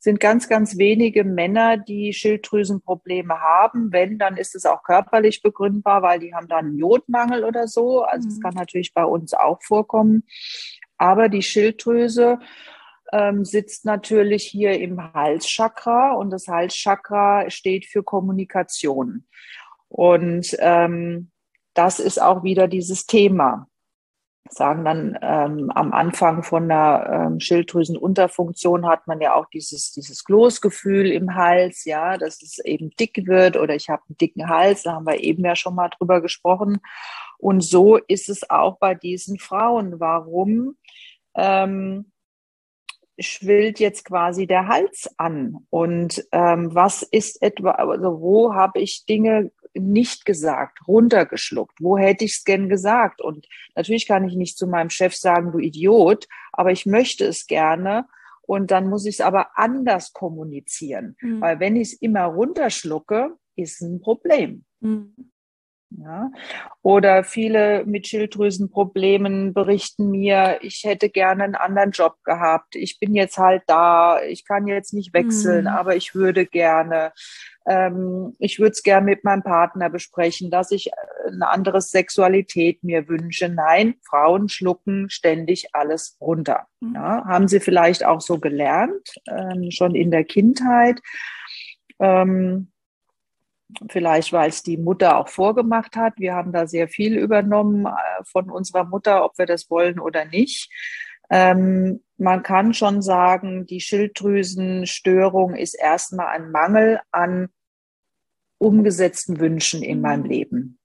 sind ganz, ganz wenige Männer, die Schilddrüsenprobleme haben. Wenn, dann ist es auch körperlich begründbar, weil die haben dann einen Jodmangel oder so. Also es
Mhm.
kann natürlich bei uns auch vorkommen. Aber die Schilddrüse ähm, sitzt natürlich hier im Halschakra und das Halschakra steht für Kommunikation. Und ähm, das ist auch wieder dieses Thema. Sagen dann ähm, am Anfang von der ähm, Schilddrüsenunterfunktion hat man ja auch dieses dieses Kloßgefühl im Hals, ja, dass es eben dick wird oder ich habe einen dicken Hals, da haben wir eben ja schon mal drüber gesprochen. Und so ist es auch bei diesen Frauen. Warum ähm, schwillt jetzt quasi der Hals an? Und ähm, was ist etwa, also wo habe ich Dinge nicht gesagt, runtergeschluckt? Wo hätte ich es gern gesagt? Und natürlich kann ich nicht zu meinem Chef sagen, du Idiot, aber ich möchte es gerne. Und dann muss ich es aber anders kommunizieren. Mhm. Weil wenn ich es immer runterschlucke, ist ein Problem. Mhm. Ja. Oder viele mit Schilddrüsenproblemen berichten mir, ich hätte gerne einen anderen Job gehabt. Ich bin jetzt halt da, ich kann jetzt nicht wechseln, mm. aber ich würde gerne. Ähm, ich würde es gerne mit meinem Partner besprechen, dass ich eine andere Sexualität mir wünsche. Nein, Frauen schlucken ständig alles runter. Mm. Ja, haben sie vielleicht auch so gelernt, ähm, schon in der Kindheit. Ähm, Vielleicht, weil es die Mutter auch vorgemacht hat. Wir haben da sehr viel übernommen von unserer Mutter, ob wir das wollen oder nicht. Ähm, man kann schon sagen, die Schilddrüsenstörung ist erstmal ein Mangel an umgesetzten Wünschen in mhm. meinem Leben.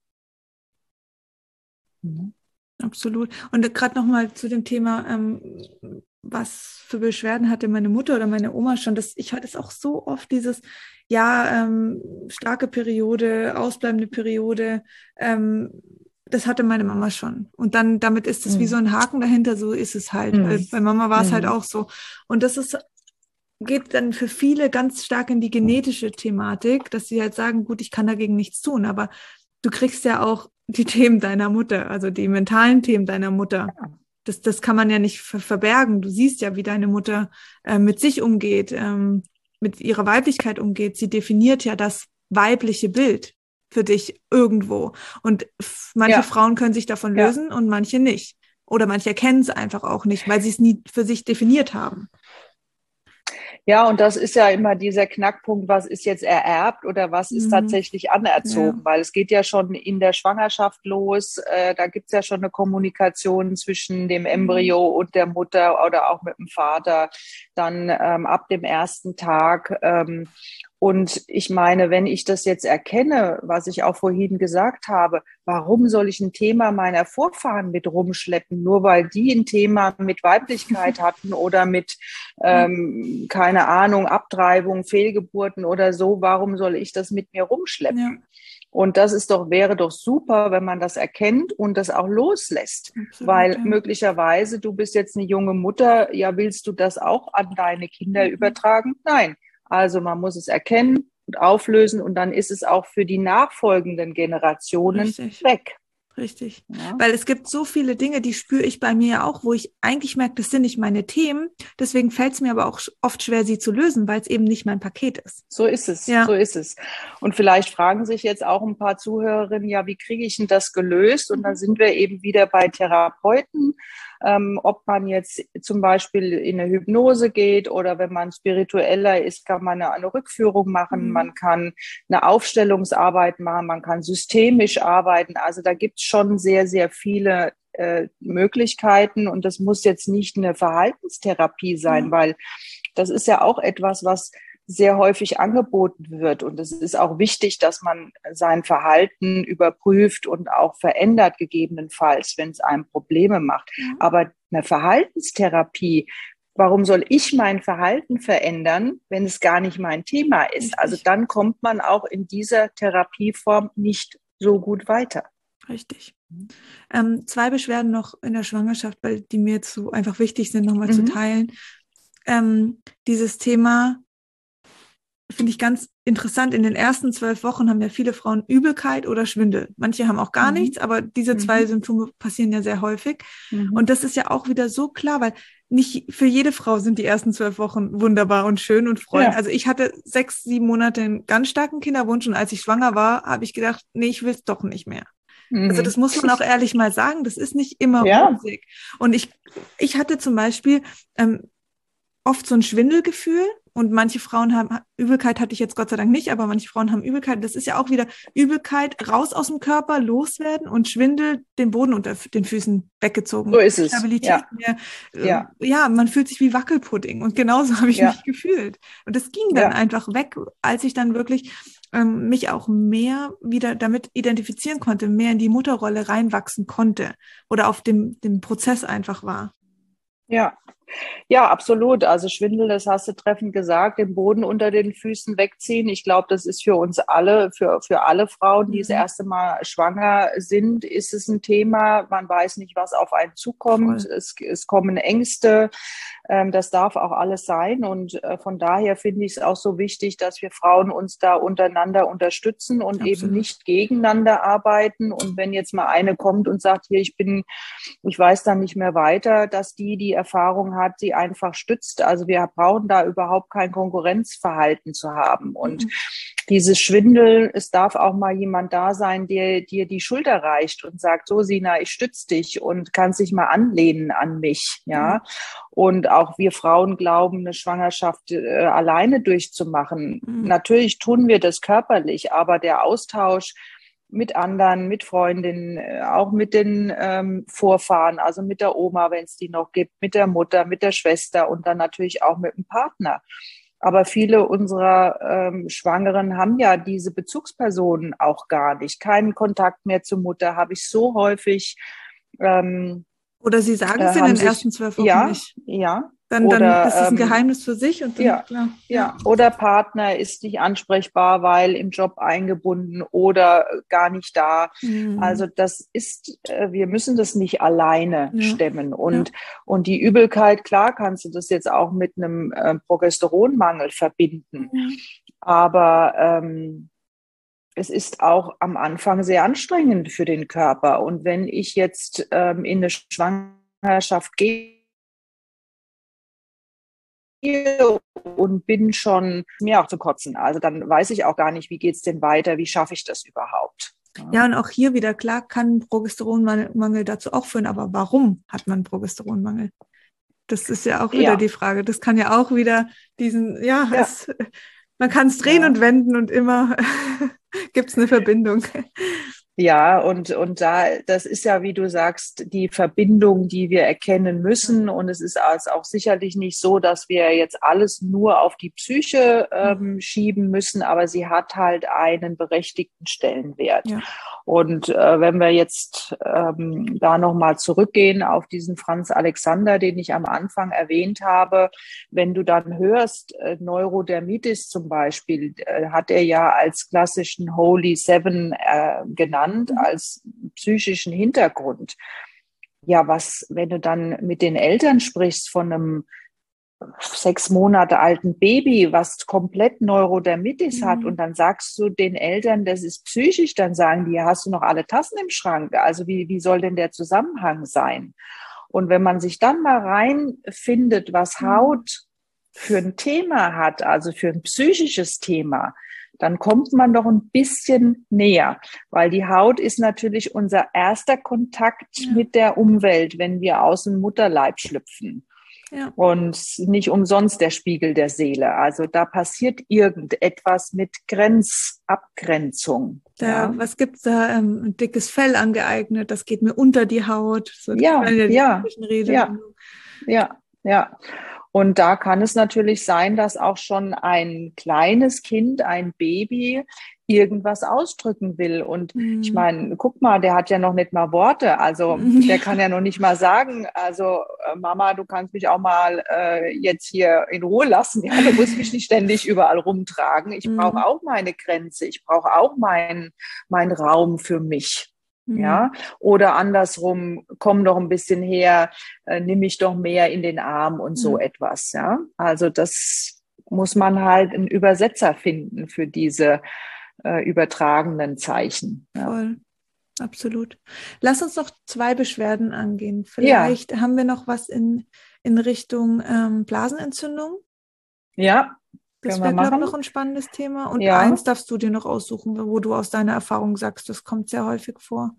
Mhm. Absolut. Und gerade nochmal zu dem Thema, ähm, was für Beschwerden hatte meine Mutter oder meine Oma schon. Das, ich hatte es auch so oft, dieses, ja, ähm, starke Periode, ausbleibende Periode, ähm, das hatte meine Mama schon. Und dann, damit ist es mm. wie so ein Haken dahinter, so ist es halt. Mm. Weil bei Mama war es mm. halt auch so. Und das ist, geht dann für viele ganz stark in die genetische Thematik, dass sie halt sagen, gut, ich kann dagegen nichts tun, aber du kriegst ja auch die Themen deiner Mutter, also die mentalen Themen deiner Mutter. Das, das kann man ja nicht ver- verbergen. Du siehst ja, wie deine Mutter äh, mit sich umgeht, ähm, mit ihrer Weiblichkeit umgeht. Sie definiert ja das weibliche Bild für dich irgendwo. Und f- manche ja. Frauen können sich davon ja. lösen und manche nicht. Oder manche erkennen es einfach auch nicht, weil sie es nie für sich definiert haben.
Ja, und das ist ja immer dieser Knackpunkt, was ist jetzt ererbt oder was ist mhm. tatsächlich anerzogen, ja. weil es geht ja schon in der Schwangerschaft los, äh, da gibt's ja schon eine Kommunikation zwischen dem Embryo mhm. und der Mutter oder auch mit dem Vater, dann ähm, ab dem ersten Tag. Ähm, und ich meine, wenn ich das jetzt erkenne, was ich auch vorhin gesagt habe, warum soll ich ein Thema meiner Vorfahren mit rumschleppen, nur weil die ein Thema mit Weiblichkeit hatten oder mit, ähm, keine Ahnung, Abtreibung, Fehlgeburten oder so, warum soll ich das mit mir rumschleppen? Ja. Und das ist doch, wäre doch super, wenn man das erkennt und das auch loslässt. Absolut, weil ja. möglicherweise, du bist jetzt eine junge Mutter, ja, willst du das auch an deine Kinder mhm. übertragen? Nein. Also man muss es erkennen und auflösen und dann ist es auch für die nachfolgenden Generationen Richtig. weg.
Richtig. Ja. Weil es gibt so viele Dinge, die spüre ich bei mir ja auch, wo ich eigentlich merke, das sind nicht meine Themen. Deswegen fällt es mir aber auch oft schwer, sie zu lösen, weil es eben nicht mein Paket ist.
So ist es, ja. so ist es. Und vielleicht fragen sich jetzt auch ein paar Zuhörerinnen, ja, wie kriege ich denn das gelöst? Und da sind wir eben wieder bei Therapeuten, ähm, ob man jetzt zum Beispiel in eine Hypnose geht oder wenn man spiritueller ist, kann man eine, eine Rückführung machen, mhm. man kann eine Aufstellungsarbeit machen, man kann systemisch arbeiten. Also da gibt es schon sehr, sehr viele äh, Möglichkeiten und das muss jetzt nicht eine Verhaltenstherapie sein, mhm. weil das ist ja auch etwas, was sehr häufig angeboten wird. Und es ist auch wichtig, dass man sein Verhalten überprüft und auch verändert, gegebenenfalls, wenn es einem Probleme macht. Mhm. Aber eine Verhaltenstherapie, warum soll ich mein Verhalten verändern, wenn es gar nicht mein Thema ist? Richtig. Also dann kommt man auch in dieser Therapieform nicht so gut weiter.
Richtig. Ähm, zwei Beschwerden noch in der Schwangerschaft, weil die mir jetzt so einfach wichtig sind, nochmal mhm. zu teilen. Ähm, dieses Thema, finde ich ganz interessant, in den ersten zwölf Wochen haben ja viele Frauen Übelkeit oder Schwindel. Manche haben auch gar
Mhm.
nichts, aber diese
Mhm.
zwei Symptome passieren ja sehr häufig.
Mhm.
Und das ist ja auch wieder so klar, weil nicht für jede Frau sind die ersten zwölf Wochen wunderbar und schön und freuen.
Ja.
Also ich hatte sechs, sieben Monate einen ganz starken Kinderwunsch und als ich schwanger war, habe ich gedacht, nee, ich will es doch nicht mehr.
Mhm.
Also das muss man auch ehrlich mal sagen, das ist nicht immer
Ja.
rosig. Und ich, ich hatte zum Beispiel ähm, oft so ein Schwindelgefühl und manche Frauen haben, Übelkeit hatte ich jetzt Gott sei Dank nicht, aber manche Frauen haben Übelkeit. Das ist ja auch wieder Übelkeit, raus aus dem Körper, loswerden und Schwindel, den Boden unter den Füßen weggezogen.
So ist es.
Stabilität
Ja.
mehr. Äh,
Ja.
ja, man fühlt sich wie Wackelpudding und genauso habe ich
Ja.
mich gefühlt. Und das ging dann
Ja.
einfach weg, als ich dann wirklich ähm, mich auch mehr wieder damit identifizieren konnte, mehr in die Mutterrolle reinwachsen konnte oder auf dem, dem Prozess einfach war.
Ja. Ja, absolut. Also Schwindel, das hast du treffend gesagt, den Boden unter den Füßen wegziehen. Ich glaube, das ist für uns alle, für, für alle Frauen, die
Mhm.
das erste Mal schwanger sind, ist es ein Thema. Man weiß nicht, was auf einen zukommt. Es, es kommen Ängste. Ähm, das darf auch alles sein. Und äh, von daher finde ich es auch so wichtig, dass wir Frauen uns da untereinander unterstützen und
Absolut.
eben nicht gegeneinander arbeiten. Und wenn jetzt mal eine kommt und sagt, hier, ich bin, ich weiß dann nicht mehr weiter, dass die die Erfahrung hat, sie einfach stützt. Also wir brauchen da überhaupt kein Konkurrenzverhalten zu haben. Und mhm. dieses Schwindel, es darf auch mal jemand da sein, der dir die Schulter reicht und sagt, so Sina, ich stütze dich und kannst dich mal anlehnen an mich. Ja. Mhm. Und auch wir Frauen glauben, eine Schwangerschaft äh, alleine durchzumachen. Mhm. Natürlich tun wir das körperlich, aber der Austausch mit anderen, mit Freundinnen, auch mit den ähm, Vorfahren, also mit der Oma, wenn es die noch gibt, mit der Mutter, mit der Schwester und dann natürlich auch mit dem Partner. Aber viele unserer ähm, Schwangeren haben ja diese Bezugspersonen auch gar nicht. Keinen Kontakt mehr zur Mutter habe ich so häufig. Ähm,
Oder sie sagen es äh, in den sich, ersten zwölf Wochen
ja,
nicht.
Ja,
Dann,
oder,
dann das ist ein
ähm,
Geheimnis für sich und dann,
ja,
klar.
Ja.
ja,
oder Partner ist nicht ansprechbar, weil im Job eingebunden oder gar nicht da. Mhm. Also das ist, wir müssen das nicht alleine ja. stemmen. Und, ja. und die Übelkeit, klar kannst du das jetzt auch mit einem äh, Progesteronmangel verbinden. Mhm. Aber ähm, es ist auch am Anfang sehr anstrengend für den Körper. Und wenn ich jetzt ähm, in eine Schwangerschaft gehe, und bin schon mir auch zu kotzen. Also dann weiß ich auch gar nicht, wie geht's denn weiter, wie schaffe ich das überhaupt?
Ja. ja, und auch hier wieder, klar kann Progesteronmangel dazu auch führen, aber warum hat man Progesteronmangel? Das ist ja auch wieder ja. die Frage. Das kann ja auch wieder diesen, ja, ja. Es, man kann es drehen ja. und wenden und immer gibt es eine Verbindung.
Ja, und, und da, das ist ja, wie du sagst, die Verbindung, die wir erkennen müssen. Und es ist also auch sicherlich nicht so, dass wir jetzt alles nur auf die Psyche ähm, schieben müssen, aber sie hat halt einen berechtigten Stellenwert. Ja. Und äh, wenn wir jetzt ähm, da nochmal zurückgehen auf diesen Franz Alexander, den ich am Anfang erwähnt habe, wenn du dann hörst, äh, Neurodermitis zum Beispiel, äh, hat er ja als klassischen Holy Seven äh, genannt, als psychischen Hintergrund. Ja, was, wenn du dann mit den Eltern sprichst von einem sechs Monate alten Baby, was komplett Neurodermitis mhm. hat und dann sagst du den Eltern, das ist psychisch, dann sagen die, ja, hast du noch alle Tassen im Schrank? Also wie, wie soll denn der Zusammenhang sein? Und wenn man sich dann mal reinfindet, was Haut für ein Thema hat, also für ein psychisches Thema, dann kommt man doch ein bisschen näher, weil die Haut ist natürlich unser erster Kontakt ja. mit der Umwelt, wenn wir aus dem Mutterleib schlüpfen. Ja. Und nicht umsonst der Spiegel der Seele. Also da passiert irgendetwas mit Grenzabgrenzung.
Da,
ja.
Was gibt's da? Ähm, ein dickes Fell angeeignet, das geht mir unter die Haut. So,
ja, ja, ja, ja, ja, ja. Und da kann es natürlich sein, dass auch schon ein kleines Kind, ein Baby, irgendwas ausdrücken will. Und mhm. ich meine, guck mal, der hat ja noch nicht mal Worte. Also der kann ja noch nicht mal sagen, also äh, Mama, du kannst mich auch mal äh, jetzt hier in Ruhe lassen. Ja, du musst mich nicht ständig überall rumtragen. Ich mhm. brauche auch meine Grenze. Ich brauche auch meinen mein Raum für mich. Ja, oder andersrum, komm doch ein bisschen her, äh, nimm mich doch mehr in den Arm und so mhm. etwas, ja. Also das muss man halt einen Übersetzer finden für diese äh, übertragenen Zeichen. Ja.
Voll, absolut. Lass uns noch zwei Beschwerden angehen.
Ja,
Vielleicht haben wir noch was in, in Richtung ähm, Blasenentzündung.
ja,
Das
können wir
wäre, glaube ich,
machen.
noch ein spannendes Thema. Und
Ja.
eins darfst du dir noch aussuchen, wo du aus deiner Erfahrung sagst, das kommt sehr häufig vor.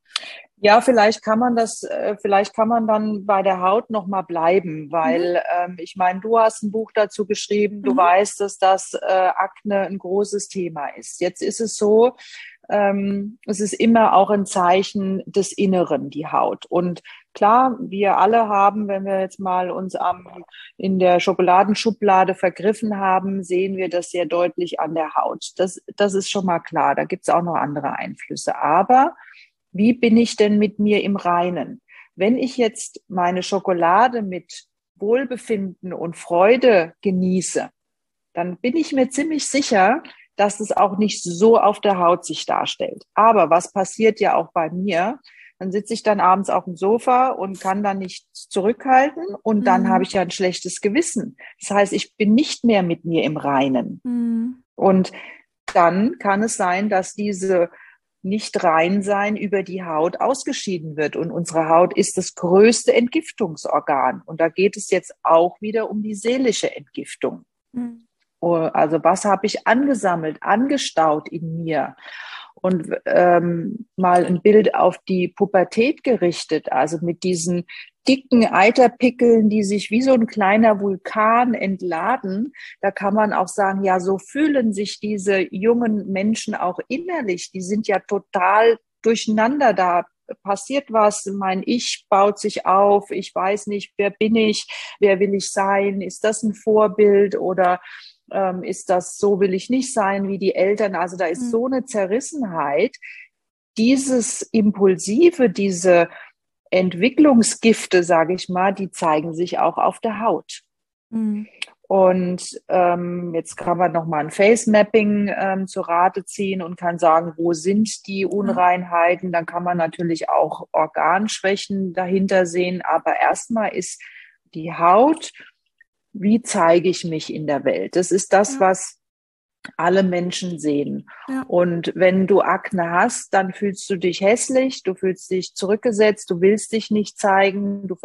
Ja, vielleicht kann man das, äh, vielleicht kann man dann bei der Haut noch mal bleiben, weil
Mhm.
ähm, ich meine, du hast ein Buch dazu geschrieben, du
Mhm.
weißt, dass das äh, Akne ein großes Thema ist. Jetzt ist es so, ähm, es ist immer auch ein Zeichen des Inneren, die Haut. Und klar, wir alle haben, wenn wir jetzt mal uns am, in der Schokoladenschublade vergriffen haben, sehen wir das sehr deutlich an der Haut. Das, das ist schon mal klar. Da gibt es auch noch andere Einflüsse. Aber wie bin ich denn mit mir im Reinen? Wenn ich jetzt meine Schokolade mit Wohlbefinden und Freude genieße, dann bin ich mir ziemlich sicher, dass es auch nicht so auf der Haut sich darstellt. Aber was passiert ja auch bei mir? Dann sitze ich dann abends auf dem Sofa und kann dann nicht zurückhalten und dann
Mhm.
habe ich ja ein schlechtes Gewissen. Das heißt, ich bin nicht mehr mit mir im Reinen.
Mhm.
Und dann kann es sein, dass diese Nicht-Rein-Sein über die Haut ausgeschieden wird. Und unsere Haut ist das größte Entgiftungsorgan. Und da geht es jetzt auch wieder um die seelische Entgiftung.
Mhm.
Also was habe ich angesammelt, angestaut in mir? Und ähm, mal ein Bild auf die Pubertät gerichtet, also mit diesen dicken Eiterpickeln, die sich wie so ein kleiner Vulkan entladen. Da kann man auch sagen, ja, so fühlen sich diese jungen Menschen auch innerlich. Die sind ja total durcheinander. Da passiert was, mein Ich baut sich auf. Ich weiß nicht, wer bin ich, wer will ich sein? Ist das ein Vorbild oder ähm, ist das, so will ich nicht sein wie die Eltern? Also da ist
Mhm.
so eine Zerrissenheit. Dieses Impulsive, diese Entwicklungsgifte, sage ich mal, die zeigen sich auch auf der Haut.
Mhm.
Und ähm, jetzt kann man nochmal ein Face-Mapping ähm, zu Rate ziehen und kann sagen, wo sind die Unreinheiten? Dann kann man natürlich auch Organschwächen dahinter sehen. Aber erstmal ist die Haut, wie zeige ich mich in der Welt? Das ist das,
Ja.
was alle Menschen sehen.
Ja.
Und wenn du Akne hast, dann fühlst du dich hässlich, du fühlst dich zurückgesetzt, du willst dich nicht zeigen, du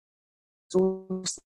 versuchst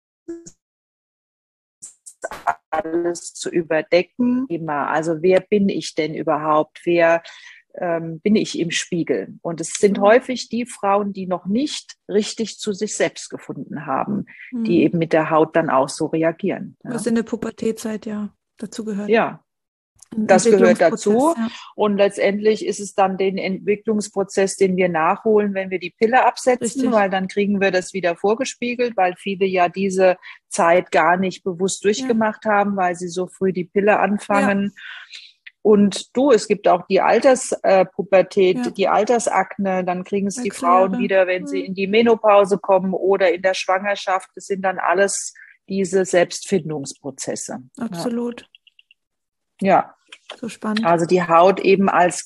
alles zu überdecken. Also wer bin ich denn überhaupt? Wer ähm, bin ich im Spiegel? Und es sind
Mhm.
häufig die Frauen, die noch nicht richtig zu sich selbst gefunden haben,
Mhm.
die eben mit der Haut dann auch so reagieren. Ja.
Was in der Pubertätzeit ja dazu gehört.
Ja.
Ein
Das gehört dazu.
Ja.
Und letztendlich ist es dann den Entwicklungsprozess, den wir nachholen, wenn wir die Pille absetzen,
Richtig.
weil dann kriegen wir das wieder vorgespiegelt, weil viele ja diese Zeit gar nicht bewusst durchgemacht ja. haben, weil sie so früh die Pille anfangen. Ja. Und du, es gibt auch die Alterspubertät, ja. die Altersakne, dann kriegen es die Frauen wieder, wenn mhm. sie in die Menopause kommen oder in der Schwangerschaft. Das sind dann alles diese Selbstfindungsprozesse.
Absolut.
Ja. ja.
So spannend.
Also die Haut eben als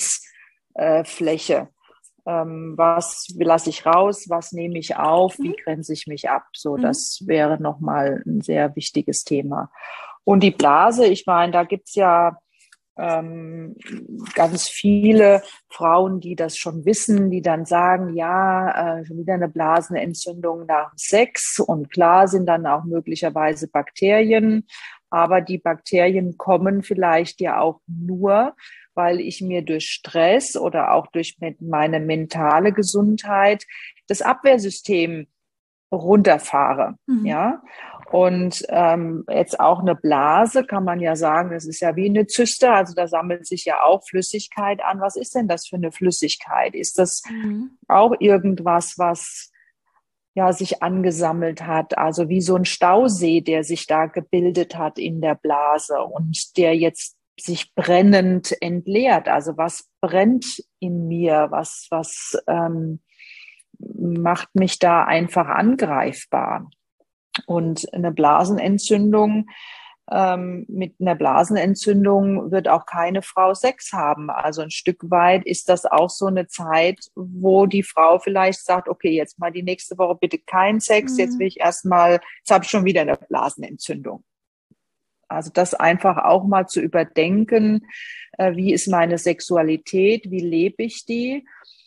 Grenzfläche. Ähm, was lasse ich raus? Was nehme ich auf? Wie grenze ich mich ab? So, mhm. das wäre nochmal ein sehr wichtiges Thema. Und die Blase, ich meine, da gibt's ja ähm, ganz viele Frauen, die das schon wissen, die dann sagen, ja, äh, schon wieder eine Blasenentzündung nach Sex. Und klar sind dann auch möglicherweise Bakterien. Aber die Bakterien kommen vielleicht ja auch nur, weil ich mir durch Stress oder auch durch meine mentale Gesundheit das Abwehrsystem runterfahre. Mhm. Ja, und ähm, jetzt auch eine Blase kann man ja sagen, das ist ja wie eine Zyste, also da sammelt sich ja auch Flüssigkeit an. Was ist denn das für eine Flüssigkeit? Ist das mhm. auch irgendwas, was ja sich angesammelt hat, also wie so ein Stausee, der sich da gebildet hat in der Blase und der jetzt sich brennend entleert. Also was brennt in mir? Was was ähm, macht mich da einfach angreifbar? Und eine Blasenentzündung, ähm, mit einer Blasenentzündung wird auch keine Frau Sex haben. Also ein Stück weit ist das auch so eine Zeit, wo die Frau vielleicht sagt, okay, jetzt mal die nächste Woche bitte kein Sex, mhm. jetzt will ich erstmal, jetzt habe ich schon wieder eine Blasenentzündung. Also das einfach auch mal zu überdenken, äh, wie ist meine Sexualität, wie lebe ich die,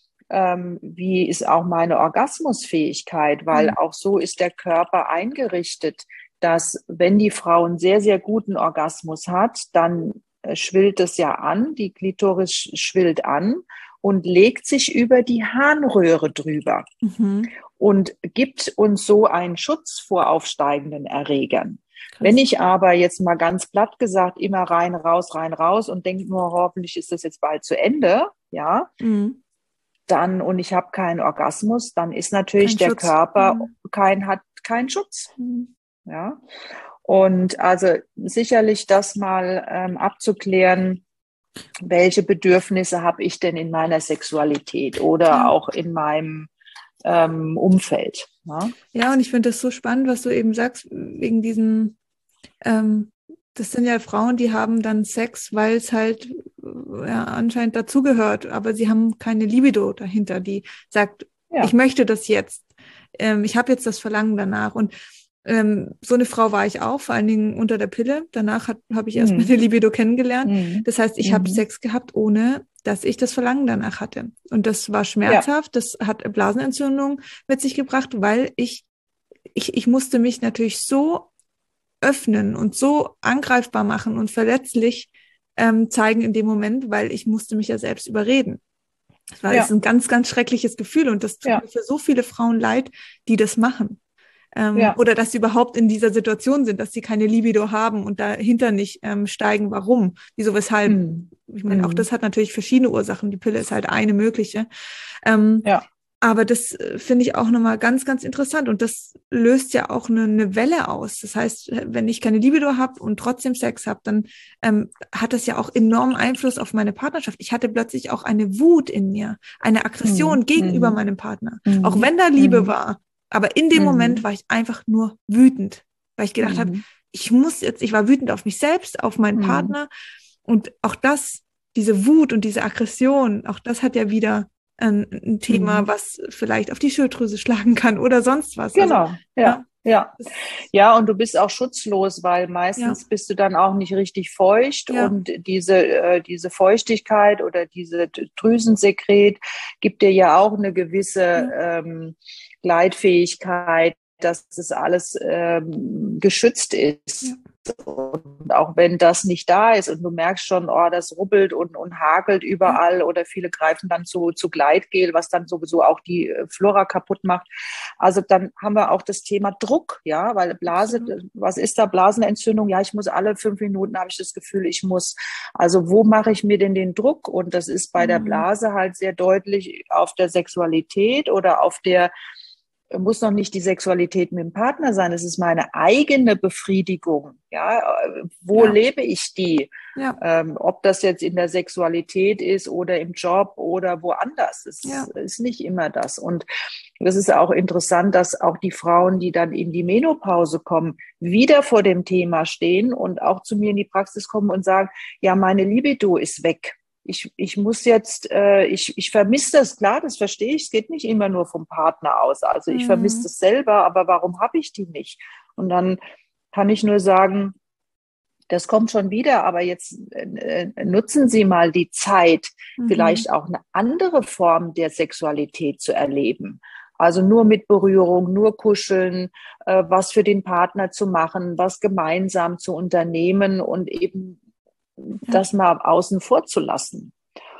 ähm, wie ist auch meine Orgasmusfähigkeit, weil
Mhm.
auch so ist der Körper eingerichtet, dass wenn die Frau einen sehr, sehr guten Orgasmus hat, dann äh, schwillt es ja an, die Klitoris schwillt an und legt sich über die Harnröhre drüber
Mhm.
und gibt uns so einen Schutz vor aufsteigenden Erregern. Wenn
Krass.
ich aber jetzt mal ganz platt gesagt immer rein, raus, rein, raus und denke nur, hoffentlich ist das jetzt bald zu Ende, ja,
Mhm.
dann und ich habe keinen Orgasmus, dann ist natürlich
Kein
der
Schutz.
Körper
Mhm.
kein, hat keinen Schutz,
Mhm.
ja. Und also sicherlich das mal ähm, abzuklären, welche Bedürfnisse habe ich denn in meiner Sexualität oder
Ja.
auch in meinem ähm, Umfeld. Ne?
Ja, und ich finde das so spannend, was du eben sagst, wegen diesem, ähm, das sind ja Frauen, die haben dann Sex, weil es halt äh, ja, anscheinend dazugehört, aber sie haben keine Libido dahinter, die sagt, ich
Ja.
möchte das jetzt, ähm, ich habe jetzt das Verlangen danach. Und ähm, so eine Frau war ich auch, vor allen Dingen unter der Pille. Danach habe ich erst meine
Mhm.
Libido kennengelernt.
Mhm.
Das heißt, ich habe
Mhm.
Sex gehabt, ohne dass ich das Verlangen danach hatte. Und das war
Ja.
schmerzhaft, das hat Blasenentzündung mit sich gebracht, weil ich, ich, ich musste mich natürlich so öffnen und so angreifbar machen und verletzlich ähm, zeigen in dem Moment, weil ich musste mich ja selbst überreden. Das war, ist
Ja.
ein ganz, ganz schreckliches Gefühl und das tut
Ja.
mir für so viele Frauen leid, die das machen. Ähm,
Ja.
oder dass sie überhaupt in dieser Situation sind, dass sie keine Libido haben und dahinter nicht ähm, steigen. Warum? Wieso, weshalb?
Mhm.
Ich meine, auch
Mhm.
das hat natürlich verschiedene Ursachen. Die Pille ist halt eine mögliche. Ähm,
Ja.
aber das äh, finde ich auch nochmal ganz, ganz interessant. Und das löst ja auch eine, eine Welle aus. Das heißt, wenn ich keine Libido habe und trotzdem Sex habe, dann ähm, hat das ja auch enormen Einfluss auf meine Partnerschaft. Ich hatte plötzlich auch eine Wut in mir, eine Aggression
Mhm.
gegenüber
Mhm.
meinem Partner. Auch
Mhm.
wenn da Liebe
Mhm.
war. Aber in dem Moment
Mhm.
war ich einfach nur wütend, weil ich gedacht habe,
Mhm.
ich muss jetzt, ich war wütend auf mich selbst, auf meinen
Mhm.
Partner. Und auch das, diese Wut und diese Aggression, auch das hat ja wieder ein, ein Thema,
Mhm.
was vielleicht auf die Schilddrüse schlagen kann oder sonst was. Also,
Genau. Ja.
ja,
Ja.
das,
Ja, und du bist auch schutzlos, weil
ja,
meistens bist du dann auch nicht richtig feucht
ja,
und diese, äh, diese Feuchtigkeit oder diese Drüsensekret gibt dir ja auch eine gewisse
ja,
ähm, Gleitfähigkeit, dass das alles ähm, geschützt
ja,
ist. Und auch wenn das nicht da ist und du merkst schon, oh, das rubbelt und, und hakelt
ja,
überall oder viele greifen dann zu, zu Gleitgel, was dann sowieso auch die Flora kaputt macht. Also dann haben wir auch das Thema Druck, ja, weil Blase,
absolut.
was ist da? Blasenentzündung? Ja, ich muss alle fünf Minuten, habe ich das Gefühl, ich muss. Also wo mache ich mir denn den Druck? Und das ist bei der
Mhm.
Blase halt sehr deutlich auf der Sexualität oder auf der muss noch nicht die Sexualität mit dem Partner sein. Es ist meine eigene Befriedigung. Ja, wo
Ja,
lebe ich die?
ja,
Ähm, ob das jetzt in der Sexualität ist oder im Job oder woanders. Es
ja,
ist nicht immer das. Und das ist auch interessant, dass auch die Frauen, die dann in die Menopause kommen, wieder vor dem Thema stehen und auch zu mir in die Praxis kommen und sagen, ja, meine Libido ist weg. Ich, ich muss jetzt, äh, ich, ich vermisse das, klar, das verstehe ich. Es geht nicht immer nur vom Partner aus. Also ich vermisse
mhm.
das selber, aber warum habe ich die nicht? Und dann kann ich nur sagen, das kommt schon wieder, aber jetzt äh, nutzen Sie mal die Zeit,
Mhm.
vielleicht auch eine andere Form der Sexualität zu erleben. Also nur mit Berührung, nur kuscheln, äh, was für den Partner zu machen, was gemeinsam zu unternehmen und eben
Ja,
das mal außen vor zu lassen.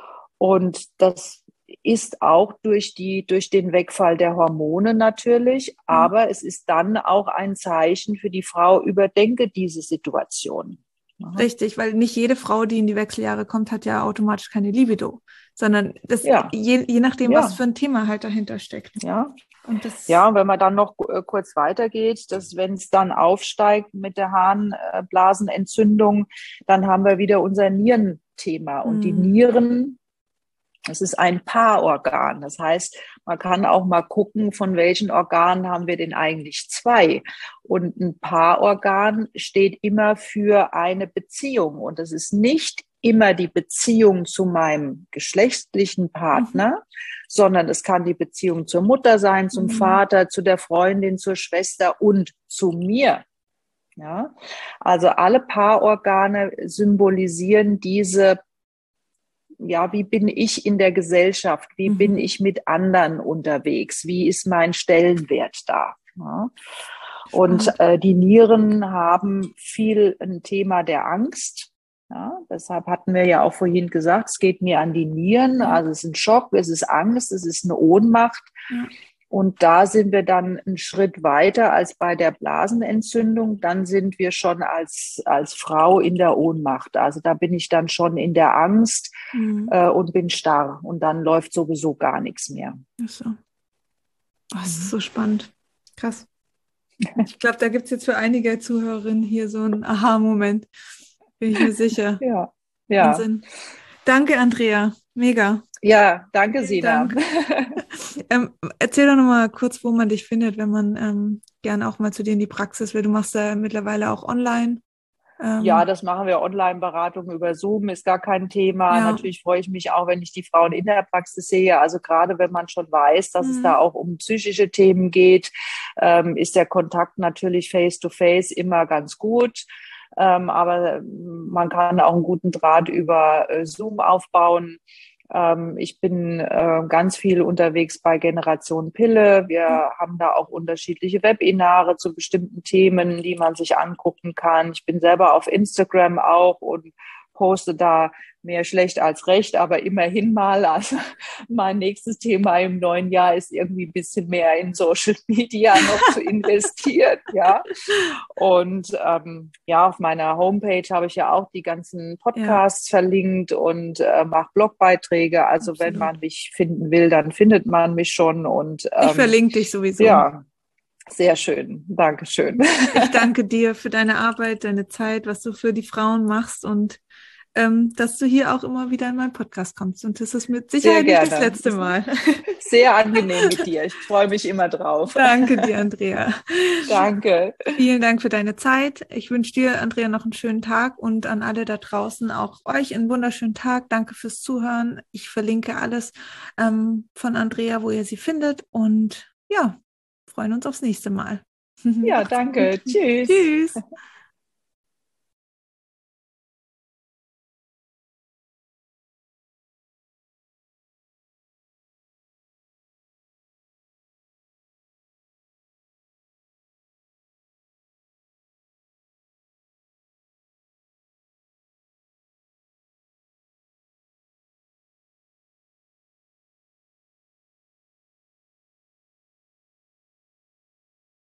Und das ist auch durch die, durch den Wegfall der Hormone natürlich,
ja.
aber es ist dann auch ein Zeichen für die Frau, überdenke diese Situation. Aha.
Richtig, weil nicht jede Frau, die in die Wechseljahre kommt, hat ja automatisch keine Libido, sondern das
Ja,
je, je nachdem, was
ja,
für ein Thema halt dahinter steckt.
ja.
Und das,
Ja, und wenn man dann noch äh, kurz weitergeht, dass wenn es dann aufsteigt mit der Harnblasenentzündung, dann haben wir wieder unser Nierenthema. Und die
mh,
Nieren, es ist ein Paarorgan. Das heißt, man kann auch mal gucken, von welchen Organen haben wir denn eigentlich zwei. Und ein Paarorgan steht immer für eine Beziehung. Und das ist nicht immer die Beziehung zu meinem geschlechtlichen
mhm,
Partner, sondern es kann die Beziehung zur Mutter sein, zum
mh,
Vater, zu der Freundin, zur Schwester und zu mir. Ja, also alle Paarorgane symbolisieren diese, ja, wie bin ich in der Gesellschaft? Wie mhm. bin ich mit anderen unterwegs? Wie ist mein Stellenwert da? Ja. Und äh, die Nieren haben viel ein Thema der Angst. Ja, deshalb hatten wir ja auch vorhin gesagt, es geht mir an die Nieren. Ja. Also es ist ein Schock, es ist Angst, es ist eine Ohnmacht. Ja. Und da sind wir dann einen Schritt weiter als bei der Blasenentzündung. Dann sind wir schon als, als Frau in der Ohnmacht. Also da bin ich dann schon in der Angst mhm. äh, und bin starr. Und dann läuft sowieso gar nichts mehr.
Ach so. Oh, das ist so spannend. Krass. Ich glaube, da gibt es jetzt für einige Zuhörerinnen hier so einen Aha-Moment. Bin ich mir sicher.
Ja. Ja.
Wahnsinn. Danke, Andrea. Mega.
Ja, danke, Sina.
Dank. ähm, erzähl doch nochmal kurz, wo man dich findet, wenn man ähm, gerne auch mal zu dir in die Praxis will. Du machst ja mittlerweile auch online.
Ähm, ja, das machen wir. Online-Beratung über Zoom ist gar kein Thema. Ja. Natürlich freue ich mich auch, wenn ich die Frauen in der Praxis sehe. Also gerade wenn man schon weiß, dass mhm. es da auch um psychische Themen geht, ähm, ist der Kontakt natürlich face-to-face immer ganz gut. Ähm, aber man kann auch einen guten Draht über äh, Zoom aufbauen. Ähm, ich bin äh, ganz viel unterwegs bei Generation Pille. Wir mhm. haben da auch unterschiedliche Webinare zu bestimmten Themen, die man sich angucken kann. Ich bin selber auf Instagram auch und poste da mehr schlecht als recht, aber immerhin mal. Also mein nächstes Thema im neuen Jahr ist irgendwie ein bisschen mehr in Social Media noch zu investieren, ja. Und ähm, ja, auf meiner Homepage habe ich ja auch die ganzen Podcasts ja. verlinkt und äh, mache Blogbeiträge. Also Absolut. Wenn man mich finden will, dann findet man mich schon. Und ähm,
ich verlinke dich sowieso.
Ja. Sehr schön. Dankeschön.
Ich danke dir für deine Arbeit, deine Zeit, was du für die Frauen machst und ähm, dass du hier auch immer wieder in meinen Podcast kommst. Und das ist mit Sicherheit nicht das letzte Mal.
Sehr angenehm mit dir. Ich freue mich immer drauf.
Danke dir, Andrea.
Danke.
Vielen Dank für deine Zeit. Ich wünsche dir, Andrea, noch einen schönen Tag und an alle da draußen auch euch einen wunderschönen Tag. Danke fürs Zuhören. Ich verlinke alles ähm, von Andrea, wo ihr sie findet. Und ja, freuen uns aufs nächste Mal.
Ja, danke. Tschüss.
Tschüss.